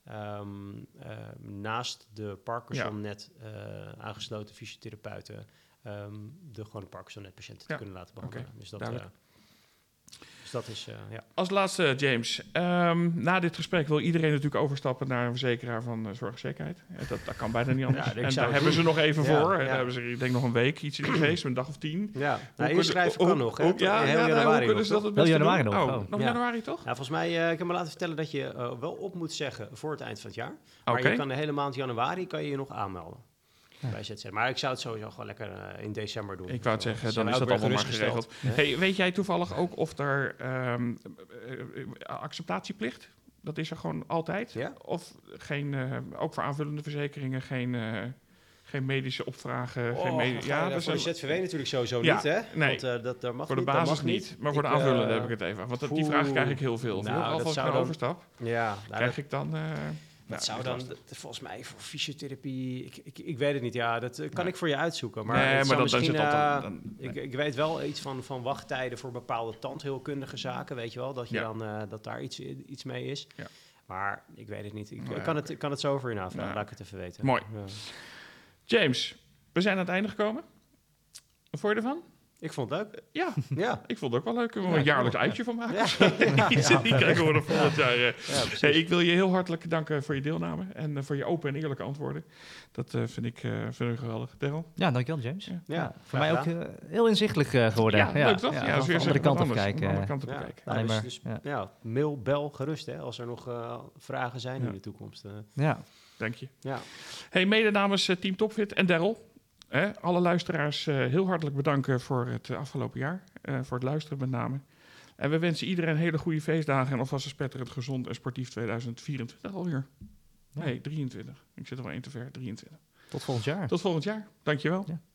Um, uh, naast de Parkinson net uh, aangesloten fysiotherapeuten um, de gewone Parkinson net patiënten Ja. te kunnen laten behandelen. Oké, Dus dat, uh, duidelijk. dus dat is, uh, ja. Als laatste, James. Um, na dit gesprek wil iedereen natuurlijk overstappen naar een verzekeraar van uh, zorgzekerheid. Ja, dat, dat kan bijna niet anders. Ja, ik en zou daar het hebben ze doen. nog even Ja, voor. En ja. daar hebben ze, ik denk, nog een week iets in geweest, een dag of tien. Ja, nou, Hoe inschrijven kun- kan hoe- nog, hè? hoe- Tot Ja, heel ja, nee, januari hoe nog. kunnen ze dat het Heel beste januari doen? nog, Oh, oh. nog Ja. januari toch? Nou, volgens mij, uh, ik heb me laten vertellen dat je uh, wel op moet zeggen voor het eind van het jaar. Maar Oké. je kan de hele maand januari kan je je nog aanmelden. Ja. Bij Z Z. Maar ik zou het sowieso gewoon lekker uh, in december doen. Ik wou het Zo, zeggen, zijn dan we is dat ook weer allemaal maar geregeld. gerustgesteld. Hey, weet jij toevallig ook of er um, uh, acceptatieplicht, dat is er gewoon altijd? Ja? Of geen, uh, ook voor aanvullende verzekeringen, geen, uh, geen medische opvragen? Oh, geen medi- ja, ja, voor dat de is Z V W natuurlijk sowieso Ja, niet, hè? nee. Want uh, dat, dat mag voor de niet, dat basis mag niet, maar voor de Ik, aanvullende uh, heb ik het even. Want dat, die oeh. vraag krijg ik heel veel. Nou, Nou, dat als ik zou naar dan- overstap, Ja, nou, krijg dat, ik dan... Uh, dat nou, zou is dan, lastig. dat- volgens mij voor fysiotherapie, ik, ik, ik weet het niet, ja, dat uh, kan Nee. ik voor je uitzoeken. Maar, nee, het maar zou dan, dan misschien, zit dat uh, dan... dan nee. Ik, ik weet wel iets van, van wachttijden voor bepaalde tandheelkundige zaken, weet je wel, dat, je Ja. dan, uh, dat daar iets, iets mee is. Ja. Maar ik weet het niet. Ik, Nou ik kan, ja, het, ik kan het zo voor je navragen, Nou, laat ik het even weten. mooi. Ja. James, we zijn aan het einde gekomen. Wat vond je ervan? Ik vond het leuk. Ja, Ja, ik vond het ook wel leuk. We Ja, een ik jaarlijks ook. uitje van maken. ja, ja, Die ja, die krijgen we er volgend jaar. eh. ja, precies. Hey, ik wil je heel hartelijk danken voor je deelname en eh, voor je open en eerlijke antwoorden. Dat eh, vind, ik, eh, vind ik geweldig. Daryl? Ja, dankjewel James. Ja. Ja, Ja, voor graag mij ook gedaan. uh, heel inzichtelijk uh, geworden. Ja, leuk toch? Ja, Ja, dat is van weer de andere eens kant wat op anders, kijken. van de andere uh, kant op Ja. kijken. Nou, Alleen dus, maar, dus, ja. ja, mail, bel gerust hè, als er nog uh, vragen zijn Ja. in de toekomst. Uh, Ja. Dank je. ja. Hey, mede namens uh, Team Topfit en Daryl. Hè, alle luisteraars uh, heel hartelijk bedanken voor het uh, afgelopen jaar. Uh, voor het luisteren met name. En we wensen iedereen hele goede feestdagen en alvast een spetterend, gezond en sportief tweeduizend vierentwintig alweer. Ja. Nee, drieëntwintig. Ik zit er wel één te ver. drieëntwintig. Tot volgend jaar. Tot volgend jaar. Dankjewel. Ja.